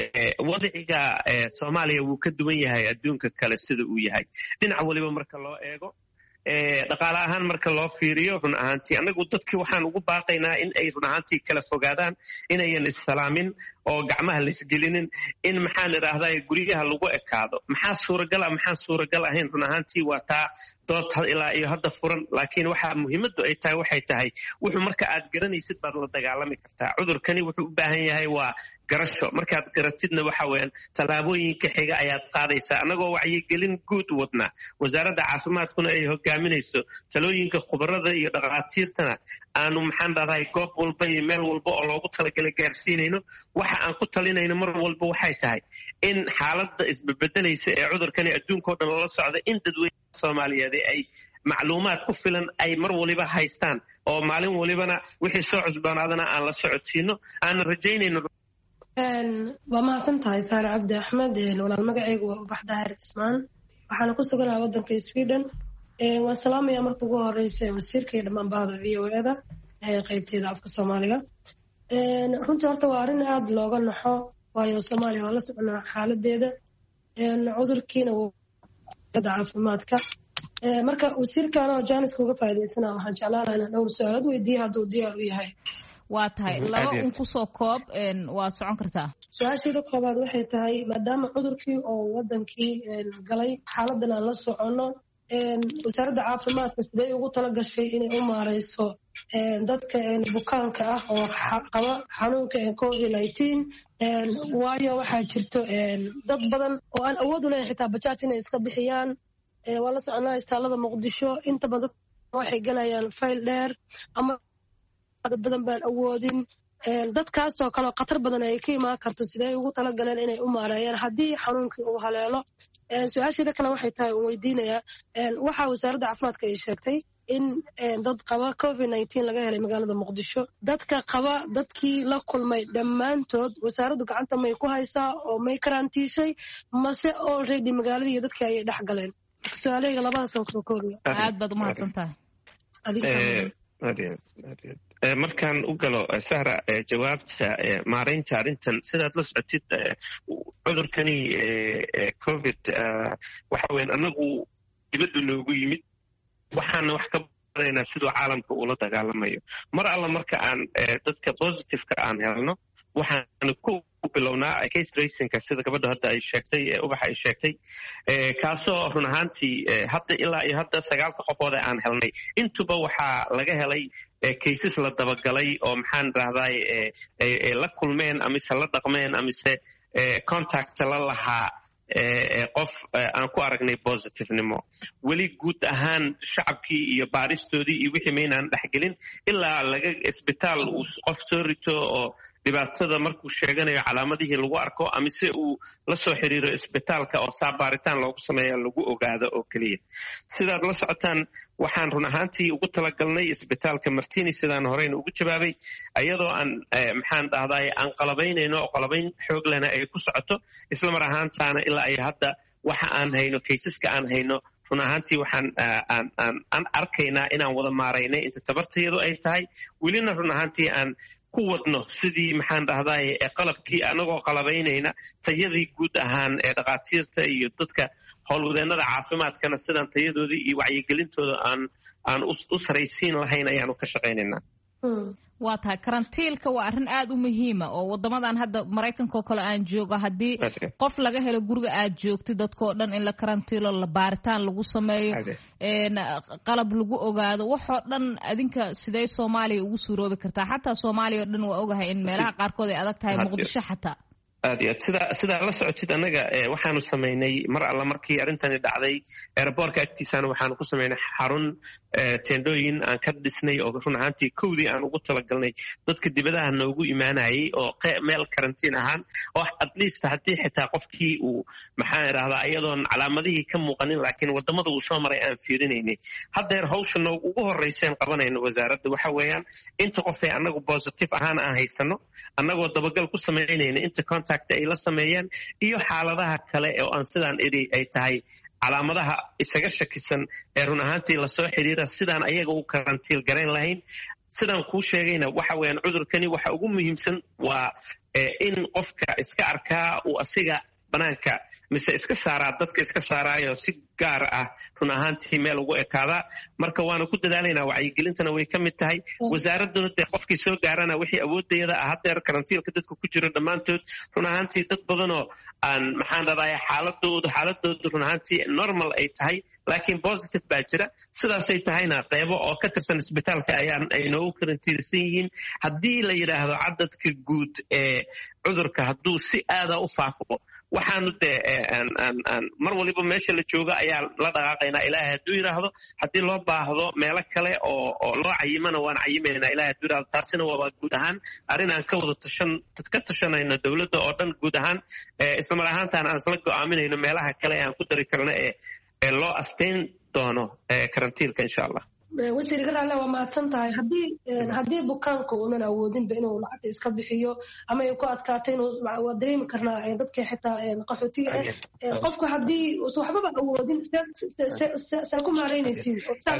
S3: wadciga Soomaaliya wuu ka duwan yahay adduunka kale sida uu yahay dhinac waliba marka loo eego dhaqaale ahaan marka loo fiiriyo run ahaantii annagu dadkii waxaan ugu baaqaynaa in ay run ahaantii kala fogaadaan inayan issalaamin oo gacmaha la isgelinin in maxaan idhaahdaa guryaha lagu ekaado maxaa suuragal ahayn run ahaantii waa taa dood ilaa iyo hadda furan laakiin waxa muhiimaddu ay tahay waxay tahay wuxuu marka aad garanaysid baad la dagaalami kartaa cudurkani wuxuu u baahan yahay waa garasho markaad garatidna waxa weeyaan tallaabooyinka xiga ayaad qaadaysaa annagoo wacyigelin guud wadna wasaaradda caafimaadkuna ay hogaaminayso talooyinka khubarada iyo dhaqaatiirtana aanu maxaan dhahdaa goob walba iyo meel walba oo loogu talagalay gaarsiinayno waxa aan ku talinayno mar walba waxay tahay in xaaladda isbebedelaysa ee cudurkani adduunka oo dhan lala socda in dadweynaha Soomaaliyeed ay macluumaad ku filan ay mar waliba haystaan oo maalin walibana wixii soo cusbanaadana aan la socodsiino aan rajaynayno
S14: waa mahadsantahay Saare Cabdi Axmed walaal magacaygu waa Ubax Daahir Ismaan waxaana ku suganahay waddanka Sweden waan salaamayaa marka ugu horeysa wasiirka iyo dhammaan bahda VOA-da qaybteeda afka Soomaaliga runtii horta waa arrin aad looga naxo waayo Soomaaliya waa la soconaa xaaladeeda cudurkiina caafimaadka marka wasiirkan oo Janiska uga faa'iideysanaa waxaan jeclaan lahaa inaan dhowr su'aalood weydiiyo hadduu diyaar u yahay
S10: waa tahay laba un kusoo koob waad socon kartaa
S14: su-aasheeda koobaad waxay tahay maadaama cudurkii oo wadankii galay xaaladan aan la soconno wasaaradda caafimaadka siday ugu tala gashay inay u maareyso dadka bukaanka ah oo qaba xanuunka COVID-19 waayo waxaa jirto dad badan oo aan awood u leeyahay xitaa bajaaj inay iska bixiyaan waa la soconaa istaalada Muqdisho inta badan waxay galayaan fayl dheer ama dad badan baan awoodin dadkaasoo kale khatar badan ay ka imaan karto siday ugu tala galeen inay u maareeyaan haddii xanuunkii uu haleelo su-aasheeda kale waxay tahay uun weydiinayaa waxaa wasaaradda caafimaadka ay sheegtay in dad qaba COVID-19 laga helay magaalada Muqdisho dadka qaba dadkii la kulmay dhammaantood wasaaraddu gacanta may ku haysaa oo may karantiishay mase already magaaladii iyo dadkii ayay dhex galeen su-aalahayga labadaasaan kusoo koobiya
S10: aad baad umahadsan tahay
S3: markaan u galo Sahra jawaabta maareynta arrintan sidaad la socotid cudurkani COVID waxa weyn anagu dibadda noogu yimid waxaana wax ka baraynaa sidoo caalamka uu la dagaalamayo mar alla marka aan dadka positive-ka aan helno waxaan ku bilownaa case tracing-ka sida gabadha hadda ay sheegtay Ubax ay sheegtay kaasoo run ahaantii hadda ilaa iyo hadda 9 qofood aan helnay intuba waxaa laga helay cases la dabagalay oo maxaan raahday la kulmeen amise la dhaqmeen amise contact la lahaa qof aan ku aragnay positive-nimo weli guud ahaan shacabkii iyo baaristoodii iyo wixii maynaan dhexgelin ilaa laga isbitaal uu qof soo rito oo dhibaatada markuu sheeganayo calaamadihii lagu arko amise uu la soo xiriiro isbitaalka oo baaritaan loogu sameeya lagu ogaado oo keliya sidaad la socotaan waxaan run ahaantii ugu talagalnay isbitaalka Martini sidaan horeyna ugu jawaabay ayadoo aan maxaan dhahday aan qalabaynayno oo qalabayn xoog lehna ay ku socoto isla mar ahaantaana ilaa ay hadda waxa aan hayno caseska aan hayno run ahaantii waxaan aan arkaynaa inaan wada maaraynay inta tabartayadu ay tahay welina run ahaantii aan ku wadno sidii maxaan dhahday qalabkii anagoo qalabaynayna tayadii guud ahaan dhaqaatiirta iyo dadka howlwadeennada caafimaadkana sidaan tayadoodii iyo wacyigelintooda aan u saraysiin lahayn ayaanu ka shaqaynaynaa.
S10: waa tahay karantiilka waa arrin aad u muhiima oo wadamadan hadda maraykankaoo kale aan joogo haddii qof laga helo guriga aad joogtid dadkao dhan in la karantiilo la baaritaan lagu sameeyo qalab lagu ogaado waxoo dhan adinka sidee soomaaliya ugu suuroobi kartaa xataa soomaaliya oo dhan waa ogahay in meelaha qaarkood ay adag tahay muqdisho xataa
S3: aad iyo aad sidaa la socotid annaga waxaanu samaynay mar alla markii arrintani dhacday aeroboortka agtiisana waxaanu ku samaynay xarun teendhooyin aan ka dhisnay oo run ahaantii kowdii aan ugu talagalnay dadka dibadaha noogu imaanayay oo meel karantiin ahaan oo at least haddii xitaa qofkii uu maxaan idhahdaa iyadoon calaamadihii ka muuqanin laakiin wadamada uu soo maray aan fiirinaynay haddeer hawsha noogu ugu horrayseen qabanayno wasaaradda waxa weeyaan inta qofay annagu positive ahaan aan haysano annagoo dabagal ku samaynayna inta ay la sameeyeen iyo xaaladaha kale oo aan sidaan idhi ay tahay calaamadaha isaga shakisan ee run ahaantii lasoo xidhiira sidaan ayaga u karantiil garayn lahayn sidaan kuu sheegayna waxa weeyaan cudurkani waxa ugu muhiimsan waa in qofka iska arkaa uu asiga banaanka mise iska saaraa dadka iska saaraayo si gaar ah run ahaantii meel ugu ekaadaa marka waanu ku dadaalaynaa wacyigelintana way ka mid tahay wasaaradduna dee qofkii soo gaarana wixii awoodayada ah haddeer karantiilka dadka ku jiro dhammaantood run ahaantii dad badanoo aan maxaan dhadaaya xaaladoodu run ahaantii normal ay tahay laakiin positive baa jira sidaasay tahayna qeybo oo ka tirsan isbitaalka ay noogu karantiilsan yihiin haddii la yidhaahdo cadadka guud ee cudurka hadduu si aada u faafo waxaanu dee mar waliba meesha la jooga ayaa la dhaqaaqaynaa ilaahay hadduu yidhaahdo haddii loo baahdo meelo kale oo loo cayimana waan cayimaynaa ilahay hadduu yidhahdo taasina waaba guud ahaan arrin aan ka tashanayno dowladda oo dhan guud ahaan islamar ahaantaan aan isla go'aaminayno meelaha kale aan ku dari karno ee loo asteyn doono karantiilka insha allah.
S14: wasiir garaale waa mahadsan tahay haddii bukaanka uunan awoodinba inuu lacagta iska bixiyo ama ay ku adkaato waa dareemi karnaa dadka xitaa qaxootiga qofku haddii waxbaba awoodin saa ku maaraynaysiin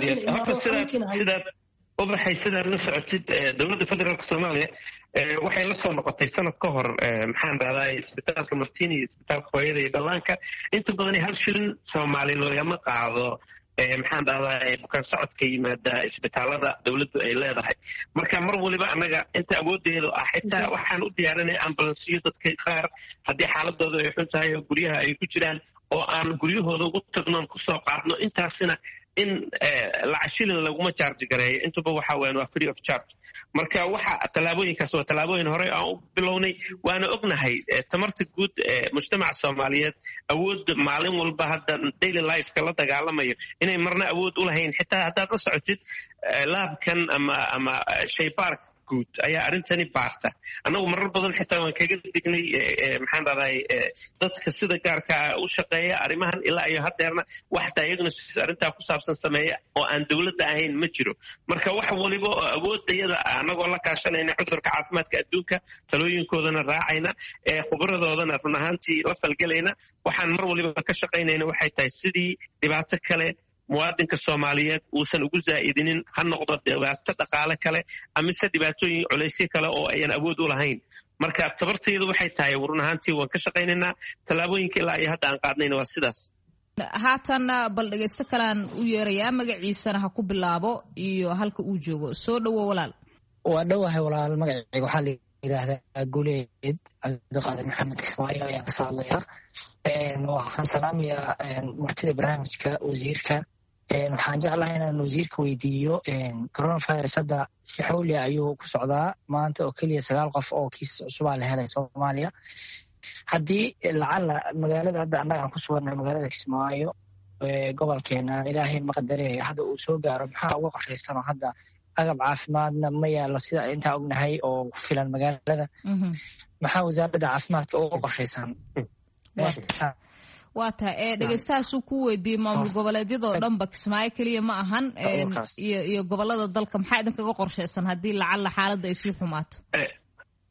S3: ubaxay sidaad la socotid dowladda federaalka soomaaliya waxay la soo noqotay sanad ka hor maxaan dhahdaa isbitaalka martiin iyo isbitaalka hooyada iyo dhallaanka inta badan hal shilin soomaali lagama qaado maxaan dhahdaa bukaan socodka yimaada isbitaalada dowladdu ay leedahay marka mar waliba annaga inta awoodeedu ah xitaa waxaan u diyaarinay ambulansiyo dadka qaar haddii xaaladooda ay xun tahay oo guryaha ay ku jiraan oo aan guryahooda ugu tagnoon kusoo qaadno intaasina in lacashilin laguma charge gareeyo intuba waxa weyan waa free of charge marka waxa tallaabooyinkaas waa tallaabooyin hore aan u bilownay waana ognahay tamarta guud ee mujtamaca soomaaliyeed awood maalin walba hadda daily lifeka la dagaalamayo inay marna awood u lahayn xitaa haddaad la socotid laabkan ama shaybaarka guud ayaa arrintani baarta annagu marar badan xitaa waan kaga dignay maxaan dhahday dadka sida gaarka u shaqeeya arrimahan ilaa iyo haddeerna waxtaa iyaguna arrintaa ku saabsan sameeya oo aan dowladda ahayn ma jiro marka wax waliba oo awoodayada annagoo la kaashanayna cudurka caafimaadka adduunka talooyinkoodana raacayna khubradoodana run ahaantii la falgelayna waxaan mar waliba ka shaqaynayna waxay tahay sidii dhibaato kale muwaadinka soomaaliyeed uusan ugu zaa'idinin ha noqdo dhibaato dhaqaale kale amise dhibaatooyin culaysyo kale oo ayan awood u lahayn marka tabartayadu waxay tahay run ahaantii waan ka shaqaynaynaa tallaabooyinka ilaa iyo hadda aan qaadnayna waa sidaas
S10: haatanna bal dhegaysto kalean u yeerayaa magaciisana ha ku bilaabo iyo halka uu joogo soo dhowo walaal
S15: waa dhowahay walaal magacayga waxaa la yidhaahdaa guleed cabdiqaadir maxamed ismaaciil ayaan kasoo hadlayaa waxaan salaamayaa martida barnaamijka wasiirka waxaan jeclahay inaan wasiirka weydiiyo coronavirus hadda si xawli ayuu ku socdaa maanta oo keliya 9 qof oo kiis cusubaa la helay soomaaliya haddii lacala magaalada hadda annaga aan ku sugannahay magaalada kismaayo gobolkeena ilaahay maqadareeya hadda uu soo gaaro maxaa uga qorshaysanoo hadda agab caafimaadna ma yaalo sida intaa ognahay oo ku filan magaalada maxaa wasaaradda caafimaadka uga qorshaysan
S10: waa tahay dhegeystahaasuu ku weydiiyey maamul goboleedyadoo dhanba kismaayo keliya ma ahan iyo gobolada dalka maxaa idinkaga qorshaysan haddii lacala xaaladda ay sii xumaato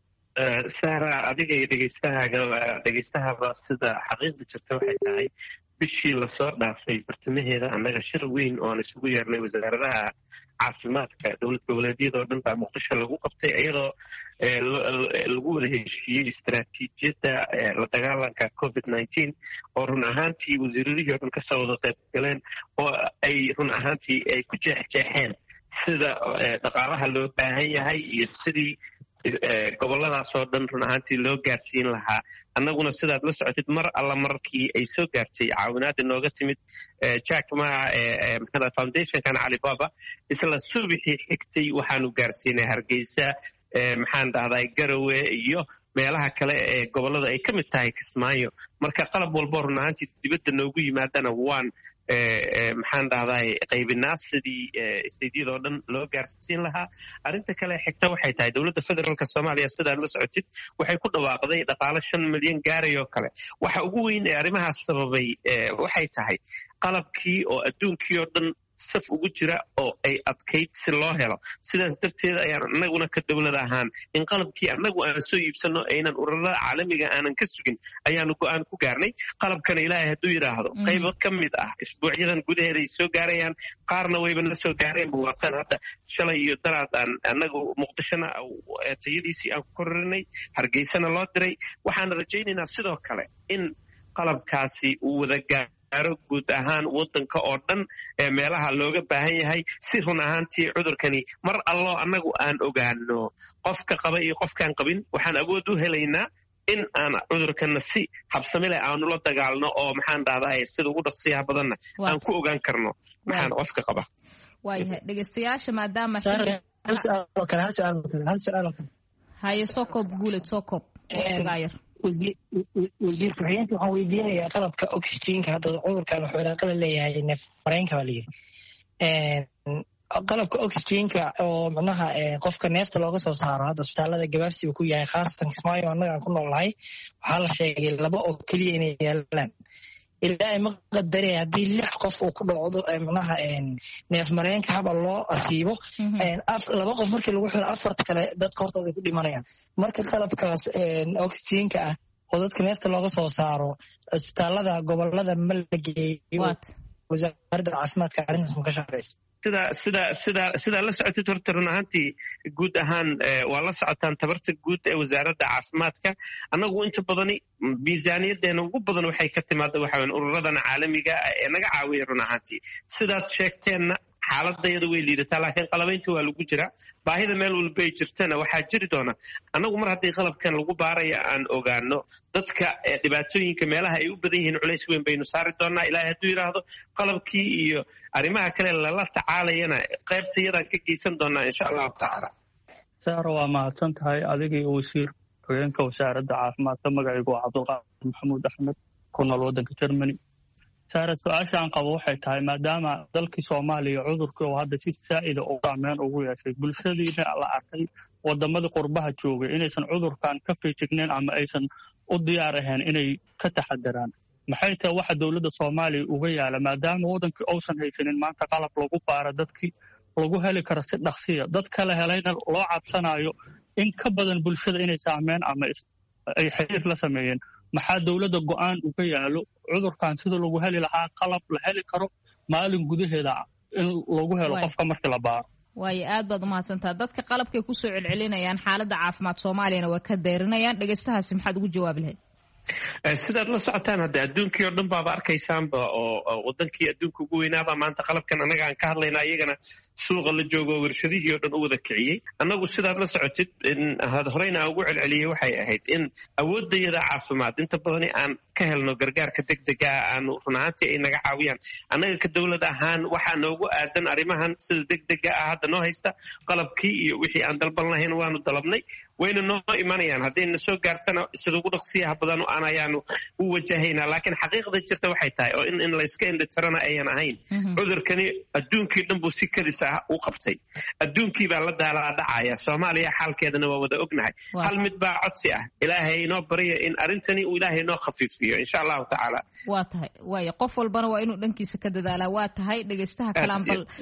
S3: sara adiga iyo dhegeystahaba sida xaqiiqda jirta waxay tahay bishii lasoo dhaafay bartamaheeda annaga shir weyn ooan isugu yeernay wasaaradaha caafimaadka dowlad goboleedyada oo dhan baa muqdisho lagu qabtay iyadoo lagu wada heshiiyey istaraatiijiyadda la dagaalanka covid-19 oo run ahaantii wasiiradihii oo dhan kasoo wada qayb galeen oo ay run ahaantii ay ku jeexjeexeen sida dhaqaalaha loo baahan yahay iyo sidii goboladaas oo dhan run ahaantii loo gaarsiin lahaa annaguna sidaad la socotid mar alla markii ay soo gaartay caawinaada nooga timid jack ma maxaa foundationkan calibaba isla subixii xigtay waxaanu gaarsiinay hargeysa maxaan dhahday garowe iyo meelaha kale ee gobolada ay ka mid tahay kismaayo marka qalab walbo run ahaantii dibadda noogu yimaadana waan maxaan dhahday qaybinaa sidii isteydyada oo dhan loo gaarsiin lahaa arrinta kale xigta waxay tahay dowladda federaalka soomaaliya sidaad la socotid waxay ku dhawaaqday dhaqaalo 5 milyan gaarayoo kale waxa ugu weyn ee arrimahaas sababay waxay tahay qalabkii oo adduunkii oo dhan saf ugu jira oo ay adkayd si loo helo sidaas darteed ayaan annaguna ka dowlad ahaan in qalabkii annagu aan soo iibsanno aynan ururada caalamiga aanan ka sugin ayaanu go-aan ku gaarnay qalabkana ilaahay hadduu yidhaahdo qaybo ka mid ah isbuucyadan gudaheeda ay soo gaarayaan qaarna wayba la soo gaareen buwaatan hadda shalay iyo daraad aan annagu muqdishona tayadiisii aan ku kororinay hargeysana loo diray waxaan rajaynaynaa sidoo kale in qalabkaasi uu wada gaaro guud ahaan waddanka oo dhan ee meelaha looga baahan yahay si run ahaantii cudurkani mar allo annagu aan ogaano qofka qaba iyo qofkaan qabin waxaan awood u helaynaa in aan cudurkana si habsami leh aanu la dagaalno oo maxaan dhahday sida ugu dhaqsiyaha badanna aan ku ogaan karno maxaan qofka qaba
S10: waayahay dhegeystayaasha maadaama haye sokoob guuled sokoob waqtigaayar
S15: wasiir ku-xigeenka waxaan weydiinayaa qalabka oxygenka hadda cudurkan wuxuu ilaaqala leeyahay neef mareenka baa layidhi qalabka oxygenka oo macnaha qofka neefta looga soo saaro hadda isbitaalada gabaabsiba ku yahay khaasatan kismaayo annaga aan ku noolnahay waxaa la sheegay 2 oo keliya inay yaalaan ilaahay ma qadarey haddii 6 qof uu ku dhacdo macnaha neef mareenka haba loo asiibo 2 qof markii lagu xiro 4 kale dadka hortooda ku dhimanayaan marka qalabkaas oxygenka ah oo dadka neefta looga soo saaro isbitaalada gobolada ma la geeyo wasaaradda caafimaadka arrintaas ma ka shaqeysa
S3: sidaa la socotid horta run ahaantii guud ahaan waa la socotaan tabarta guud ee wasaaradda caafimaadka annagu inta badani miisaaniyadeena ugu badan waxay ka timaada waxaa ururadana caalamiga ee naga caawiya run ahaantii sidaad sheegteenna xaaladayada way liidataa laakiin qalabaynta waa lagu jiraa baahida meel walba ay jirtana waxaa jiri doona annagu mar haddii qalabkan lagu baaraya aan ogaano dadka dhibaatooyinka meelaha ay u badan yihiin culays weyn baynu saari doonaa ilaahay hadduu yidhaahdo qalabkii iyo arrimaha kale lala tacaalayana qaybtayadaan ka geysan doonaa insha allahu tacaala
S16: saaro waa mahadsan tahay adiga iyo wasiir ku-xigeenka wasaaradda caafimaadka magacaygu waa cabdulqaadir maxamuud axmed ku nool waddanka germany saare su-aashaan qabo waxay tahay maadaama dalkii soomaaliya cudurkii oo hadda si saa'ida u saameyn ugu yeeshay bulshadiina la arkay wadamadii qurbaha joogay inaysan cudurkan ka feejignayn ama aysan u diyaar ahayn inay ka taxadaraan maxay tahay waxa dowladda soomaaliya uga yaala maadaama waddankii uusan haysanin maanta qalab lagu baaro dadkii lagu heli karo si dhaqsiya dad kale helayna loo cabsanayo in ka badan bulshada inay saameen ama ay xiriir la sameeyeen maxaa dowladda go-aan uga yaalo cudurkan sida lagu heli lahaa qalab la heli karo maalin gudaheeda in lagu helo qofka markii la baaro
S10: waayo aad baad umahadsantaa dadka qalabkay kusoo celcelinayaan xaaladda caafimaad soomaaliyana waa ka dayrinayaan dhegeystahaasi maxaad ugu jawaabi lahayd
S3: sidaad la socotaan hadda adduunkii oo dhan baaba arkaysaanba oo wadankii adduunka ugu weynaaba maanta qalabkan annaga aan ka hadlayna iyagana suuqa la joogo oo warshadihii oo dhan u wada kiciyey annagu sidaad la socotid horeyna aan ugu celceliyey waxay ahayd in awooddayada caafimaad inta badani aan ka helno gargaarka degdega aanu run ahaantii ay naga caawiyaan annaga ka dowlad ahaan waxaa noogu aadan arrimahan sida degdega ah hadda noo haysta qalabkii iyo wixii aan dalban lahayn waanu dalabnay wayna noo imanayaan haddayna soo gaartana sida ugu dhaqsiyaha badan aan ayaanu u wajahaynaa laakiin xaqiiqda jirta waxay tahay oo in layska indhitirana ayan ahayn cudurkani adduunkii dhan buu si kadis ah u qabtay adduunkii baa la daalaa dhacaya soomaaliya xaalkeedana waa wada ognahay hal mid baa codsi ah ilaahay inoo bariya in arrintani uu ilaahay noo khafiifiyo insha allahu tacaala
S10: waa tahay waayo qof walbana waa inuu dhankiisa ka dadaalaa waa tahay dhegeystaha kalaan bal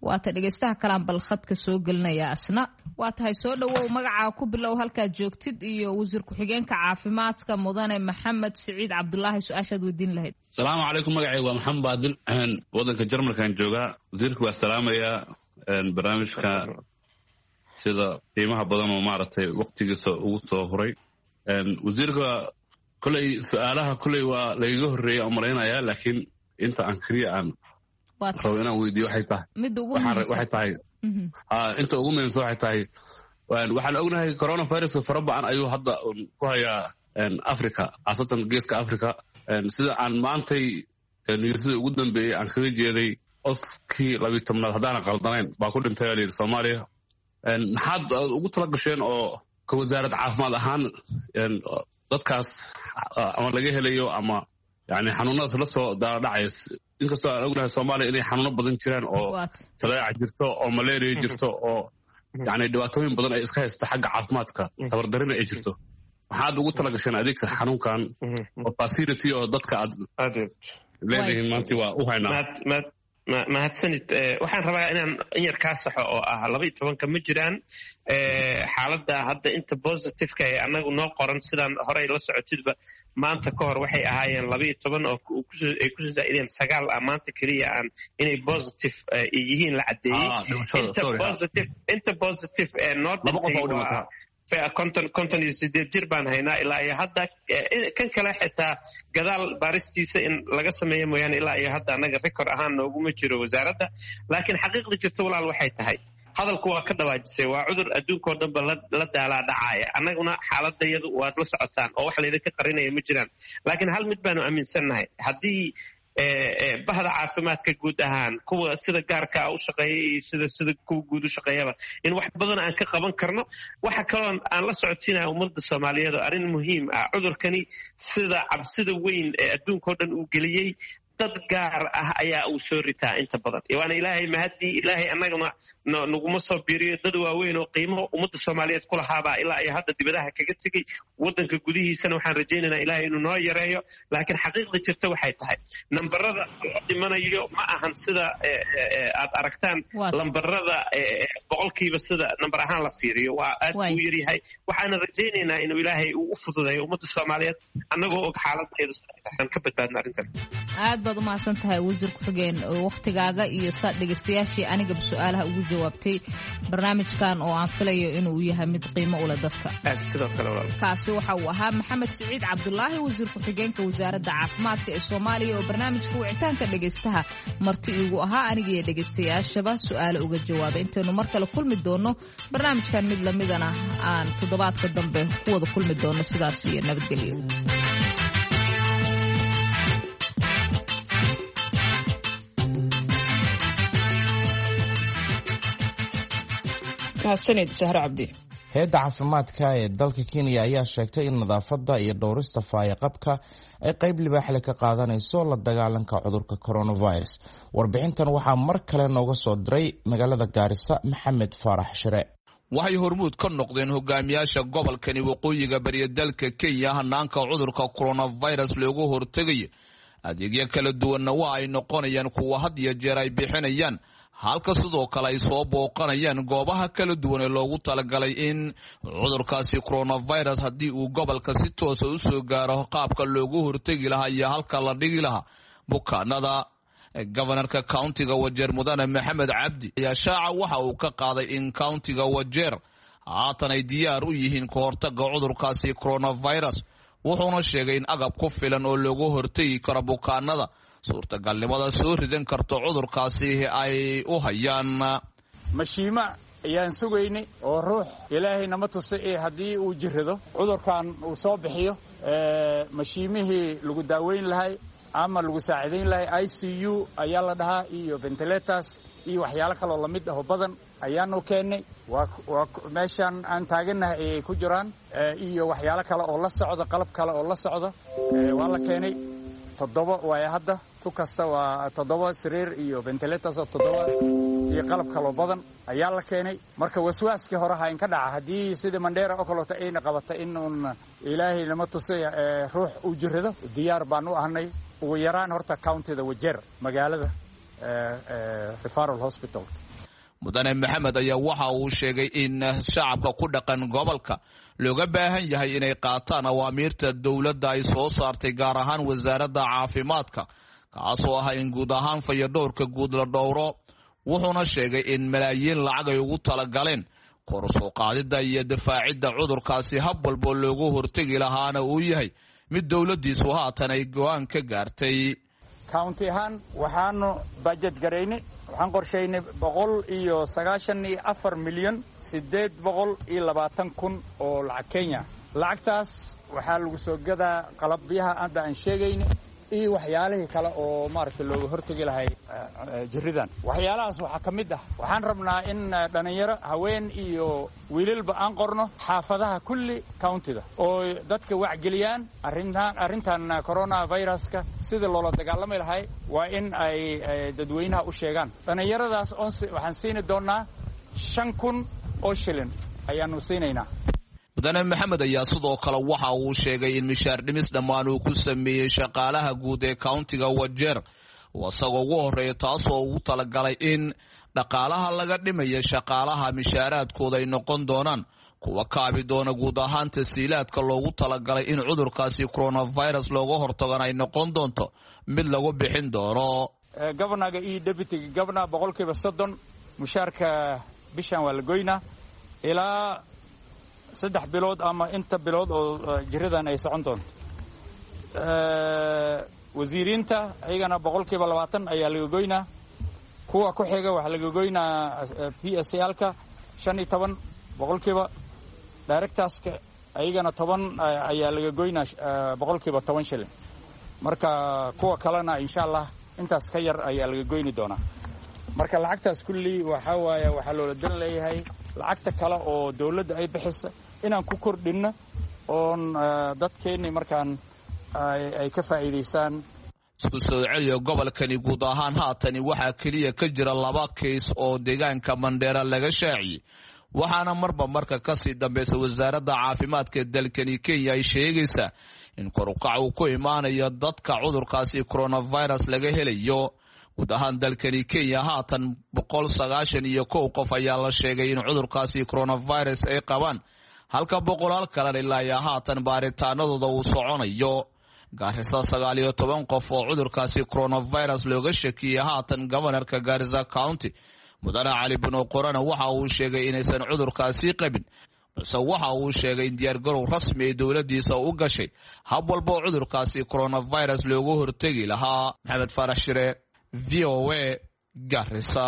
S10: waata dhegaystaha kalaan bal khadka soo gelinaya asna waa tahay soo dhawow magacaa ku bilow halkaad joogtid iyo wasiir ku-xigeenka caafimaadka mudane maxamed siciid cabdulaahi su-aashaad weydiin lahayd.
S17: asalaamu calaykum magacayga waa maxamed baadil wadanka jarmalkan joogaa wasiirka waa salaamayaa barnaamijka sida qiimaha badan oo maaragtay waqtigiisa ugu soo huray wasiirka koley su-aalaha koley waa lagaga horreeya oo malaynayaa laakiin inta aan keliya aan rabo inaan weydiiyo waxay tahay inta ugu muhiimsan waxay tahay waxaan ognahay coronaviruska fara badan ayuu hadda ku hayaa africa khaasatan geeska africa sida aan maantay niyuusyada ugu dambeeyey aan kaga jeeday qofkii 12 haddaanan qaldanayn baa ku dhintay aa layidhi soomaaliya maxaad ugu tala gasheen oo ka wasaarad caafimaad ahaan dadkaas ama laga helayo ama yani xanuunadaas la soo daadhacaya inkastoo aan ognahay soomaaliya inay xanuuno badan jiraan oo talaaca jirto oo malaria jirto oo yani dhibaatooyin badan ay iska haysta xagga caafimaadka tabardarina ay jirto maxaad ugu tala gasheen adeegka xanuunkan oo facility oo dadka aad leedihiin maanta waa u haynaa
S3: mahadsanid waxaan rabaa inaan in yar kaa saxo oo ah 12 ma jiraan xaaladda hadda inta positiveka ee annagu noo qoran sidaan horey la socotidba maanta ka hor waxay ahaayeen 12 oo ay ku zaa'ideen 9 ah maanta keliya aan inay positive yihiin la caddeeyey inta positive noo dhintay konton iyo 8 jir baan haynaa ilaa iyo hadda kan kale xitaa gadaal baaristiisa in laga sameeyo mooyaane ilaa iyo hadda annaga record ahaan nooguma jiro wasaaradda laakiin xaqiiqda jirta walaal waxay tahay hadalku waa ka dhawaajisay waa cudur adduunkao dhanba la daalaa dhacaaya annaguna xaaladayadu waad la socotaan oo wax laydinka qarinaya ma jiraan laakiin hal mid baanu aaminsannahay haddii bahda caafimaadka guud ahaan kuwa sida gaarkaa u shaqeeya iyo sida kuwa guud u shaqeeyaba in wax badan aan ka qaban karno waxa kaloo aan la socotiinaya ummadda soomaaliyeed oo arrin muhiim ah cudurkani sida cabsida weyn ee adduunkao dhan uu geliyey dad gaar ah ayaa uu soo ritaa inta badan waana ilaahay mahadii ilaahay annaguna naguma soo biiriyo dad waaweyn oo qiimo ummadda soomaaliyeed ku lahaabaa ilaa iyo hadda dibadaha kaga tegey waddanka gudihiisana waxaan rajaynaynaa ilaahay inuu noo yareeyo laakiin xaqiiqda jirta waxay tahay nambarada dhimanayo ma ahan sida aad aragtaan lambarada boqolkiiba sida nambar ahaan la fiiriyo waa aad u yaryahay waxaana rajaynaynaa inuu ilaahay uu u fududeeyo ummadda soomaaliyeed annagoo og xaaladeedu aan ka badbaadna arrintan
S10: aad baad u mahadsan tahay wasiir ku-xigeen wakhtigaaga iyo dhegaystayaashii anigaba su-aalaha ugu jawaabtay barnaamijkan oo aan filayo inuu yahay mid qiimo u leh dadka kaasi waxa uu ahaa maxamed siciid cabdulaahi wasiir ku-xigeenka wasaaradda caafimaadka ee soomaaliya oo barnaamijka wicitaanka dhegaystaha marti iigu ahaa anigiiyo dhegaystayaashaba su-aalo uga jawaabay intaynu mar kale kulmi doonno barnaamijkan mid lamidana aan toddobaadka dambe ku wada kulmi doonno sidaas iyo nabadgelyo.
S2: hay-adda caafimaadka ee dalka kenya ayaa sheegtay in nadaafadda iyo dhowrista faayaqabka ay qayb libaaxle ka qaadanayso la dagaalanka cudurka coronavirus. warbixintan waxaa mar kale nooga soo diray magaalada gaarisa maxamed faarax shire.
S8: waxay hormuud ka noqdeen hogaamiyaasha gobolkani waqooyiga bariya dalka kenya hanaanka cudurka coronavirus loogu hortegayo adeegyo kala duwanna waa ay noqonayaan kuwa had iyo jeer ay bixinayaan halka sidoo kale ay soo booqanayaan goobaha kala duwan ee loogu talagalay in cudurkaasi coronavirus haddii uu gobolka si toosa u soo gaaro qaabka loogu hortegi lahaa iyo halka la dhigi lahaa bukaanada. gobanarka countiga wajeer mudane maxamed cabdi ayaa shaaca waxa uu ka qaaday in countiga wajeer haatan ay diyaar u yihiin ka hortaga cudurkaasi coronavirus wuxuuna sheegay in agab ku filan oo loogu hortegi karo bukaanada suurtagalnimada soo ridan karto cudurkaasi ay u hayaan.
S9: mashiima ayaan sugaynay oo ruux ilaahay nama tusa haddii uu jirrado cudurkan uu soo bixiyo mashiimihii lagu daaweyn lahay ama lagu saacidayn lahay ICU ayaa la dhahaa iyo ventilators iyo waxyaalo kaloo la mid ah oo badan ayaanu keennay waa meeshan aan taagannahay ayay ku jiraan iyo waxyaalo kale oo la socda qalab kale oo la socda waa la keenay 7 waaya hadda tu kasta waa 7 sariir iyo ventilators oo 7 iyo qalab kaloo badan ayaa la keenay marka waswaaskii hore ha in ka dhaca haddii sida Mandera oo kaleeto ayna qabatay in ilaahay nama tusay ruux uu jirrado diyaar baan u ahnay ugu yaraan horta countyda wajeer magaalada referral hospital
S8: mudane maxamed ayaa waxa uu sheegay in shacabka ku dhaqan gobolka looga baahan yahay inay qaataan awaamiirta dowladda ay soo saartay gaar ahaan wasaaradda caafimaadka kaasoo ah in guud ahaan fayadhowrka guud la dhowro wuxuuna sheegay in malaayiin lacag ay ugu talagaleen kor u soo qaadidda iyo difaacidda cudurkaasi hab walbo loogu hortegi lahaana uu yahay mid dowladdiisu haatan ay go'aan ka gaartay
S9: county ahaan waxaanu budget garaynay waxaan qorshaynay 194 milyan 820 kun oo lacag Kenya lacagtaas waxaa lagu soo gadaa qalabyaha aan sheegaynay iyo waxyaalihii kale oo maaragtay looga hortagi lahay jirridan waxyaalahaas waxaa ka mid ah waxaan rabnaa in dhalinyaro haween iyo wiilalba aan qorno xaafadaha kulli countyda oo dadka wacgeliyaan arrintan coronaviruska sida loola dagaalami lahay waa in ay dadweynaha u sheegaan dhalinyaradaas waxaan siini doonaa 5,000 oo shilin ayaanu siinaynaa
S8: mudane maxamed ayaa sidoo kale waxa uu sheegay in mishaar dhimis dhammaan uu ku sameeyey shaqaalaha guud ee countiga Wajeer wasagoo ugu horeeya taasoo ugu talagalay in dhaqaalaha laga dhimayo shaqaalaha mishaaraadkooda ay noqon doonaan kuwa kaabi doona guud ahaan tasiilaadka loogu talagalay in cudurkaasi coronavirus looga hortago ay noqon doonto mid lagu bixin doono
S9: governorga iyo deputy governor 30% mushaarka bishan waa la goynaa ilaa 3 bilood ama inta bilood oo jiridan ay socon doonto wasiiriinta ayagana 20% ayaa laga goynaa kuwa ku xiga waxa laga goynaa PSL-ka 15% directorska ayagana 10 ayaa laga goynaa 10% shilin marka kuwa kalena insha Allah intaas ka yar ayaa laga goyni doonaa marka lacagtaas kulli waxa waaye waxa loo dan leeyahay lacagta kale oo dawladda ay bixisa inaan ku kordhino oon dadkeenni markaan ay ka faa'iideysaan
S8: isku soo celiyo gobolkani guud ahaan haatan waxaa kaliya ka jira 2 case oo deegaanka Mandera laga shaaciyay waxaana marka ka sii dambeysay wasaaradda caafimaadka dalkani Kenya ay sheegaysaa in kor u kac uu ku imaanayo dadka cudurkaasi coronavirus laga helayo guud ahaan dalkani Kenya haatan 191 qof ayaa la sheegay in cudurkaasi coronavirus ay qabaan halka 100 kale ilaa haatan baaritaanadooda uu soconayo Garissa 19 qof oo cudurkaasi coronavirus looga shakiyay haatan governorka Garissa County mudane Cali Bino Qorana waxa uu sheegay inaysan cudurkaasi qabin balse waxa uu sheegay in diyaar garow rasmi ah dawladdiisa u gashay hab walba cudurkaasi coronavirus looga hortagi lahaa Maxamed Farax Shire VOA Garissa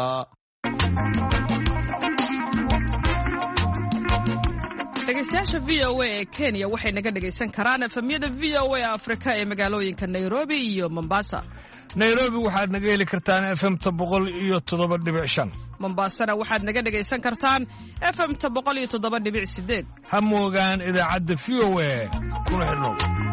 S1: dhegeystayaasha VOA ee Kenya waxay naga dhegeysan karaan efemyada VOA Afrika ee magaalooyinka Nairobi iyo Mombasa.
S18: Nairobi waxaad naga heli kartaan FM-ta 107.5.
S1: Mombasana waxaad naga dhegeysan kartaan FM-ta 107.8.
S18: Ha moogaan idaacadda VOA kuna xidhnow.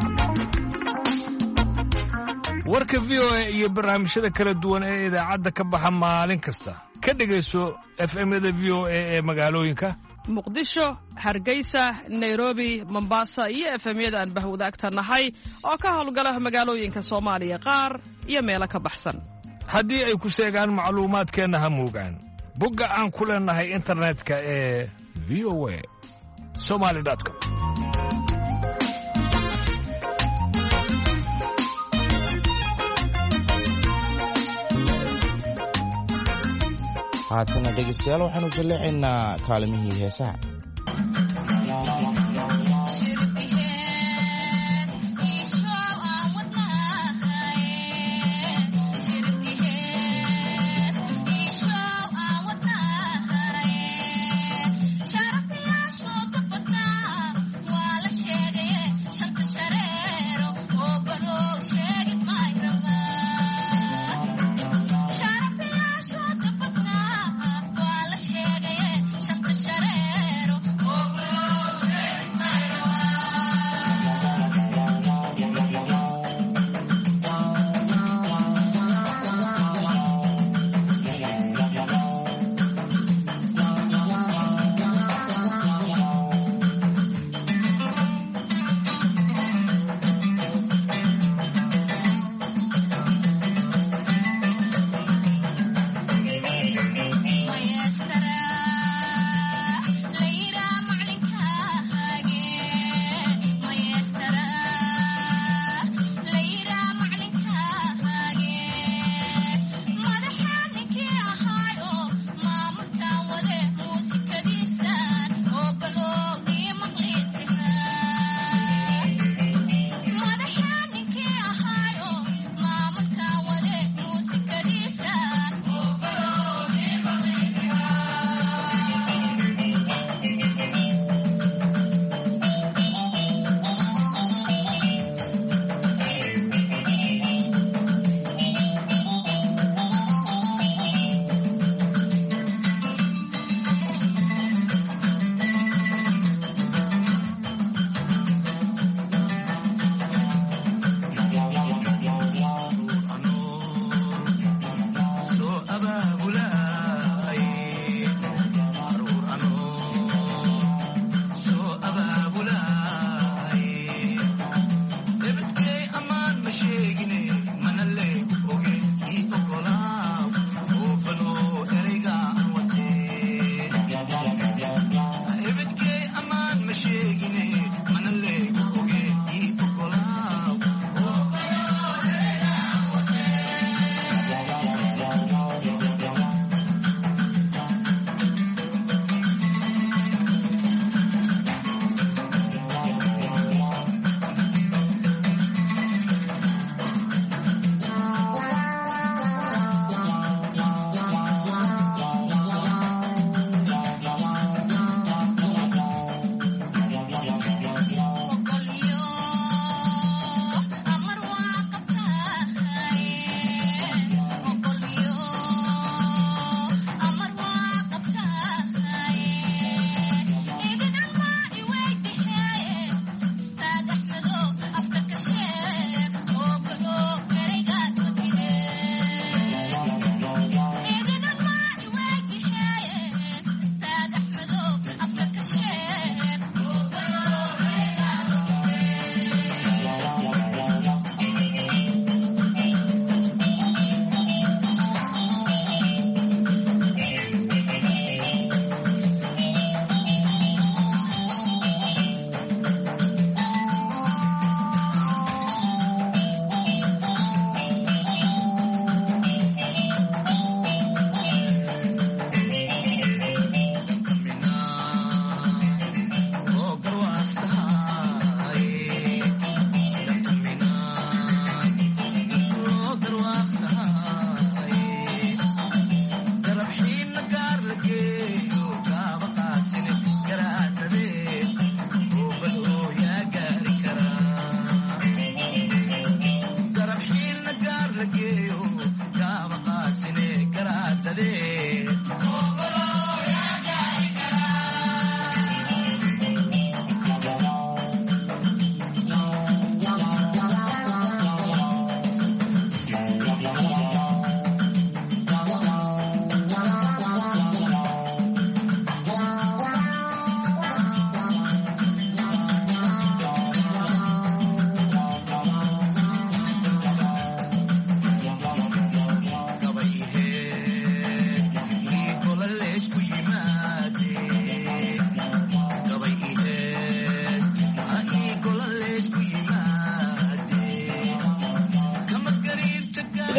S18: warka VOA iyo barnaamijyada kala duwan ee idaacadda ka baxa maalin kasta ka dhegeyso FM-yada VOA ee magaalooyinka
S1: Muqdisho, Hargeysa, Nairobi, Mombasa iyo FM-yada aan bahwadaagta nahay oo ka howlgala magaalooyinka Soomaaliya qaar iyo meelo ka baxsan.
S18: haddii ay ku sheegaan macluumaadkeena ha moogaan bogga aan ku leenahay internetka ee voasomali.com
S2: haatana dhegeystayaal waxaanu jaleecaynaa kaalimihii heesaha
S19: Shareero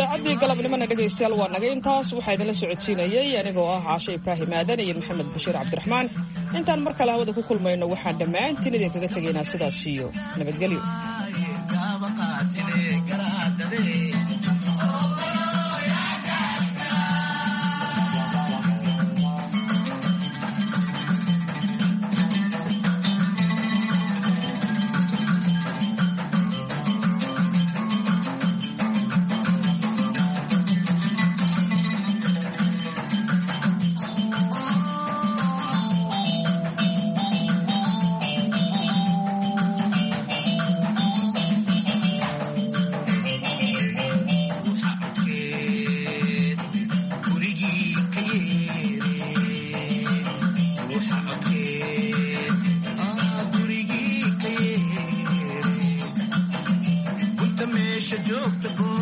S1: idaacaddii galabnimona dhegaystayaal waa naga intaas waxaa idinla socodsiinayey anigoo ah caashe ibraahim aadan iyo maxamed bashiir cabdiraxmaan intaan mar kale hawada ku kulmayno waxaan dhammaantiin idinkaga tegaynaa sidaas iyo nabadgelyo.
S19: joogta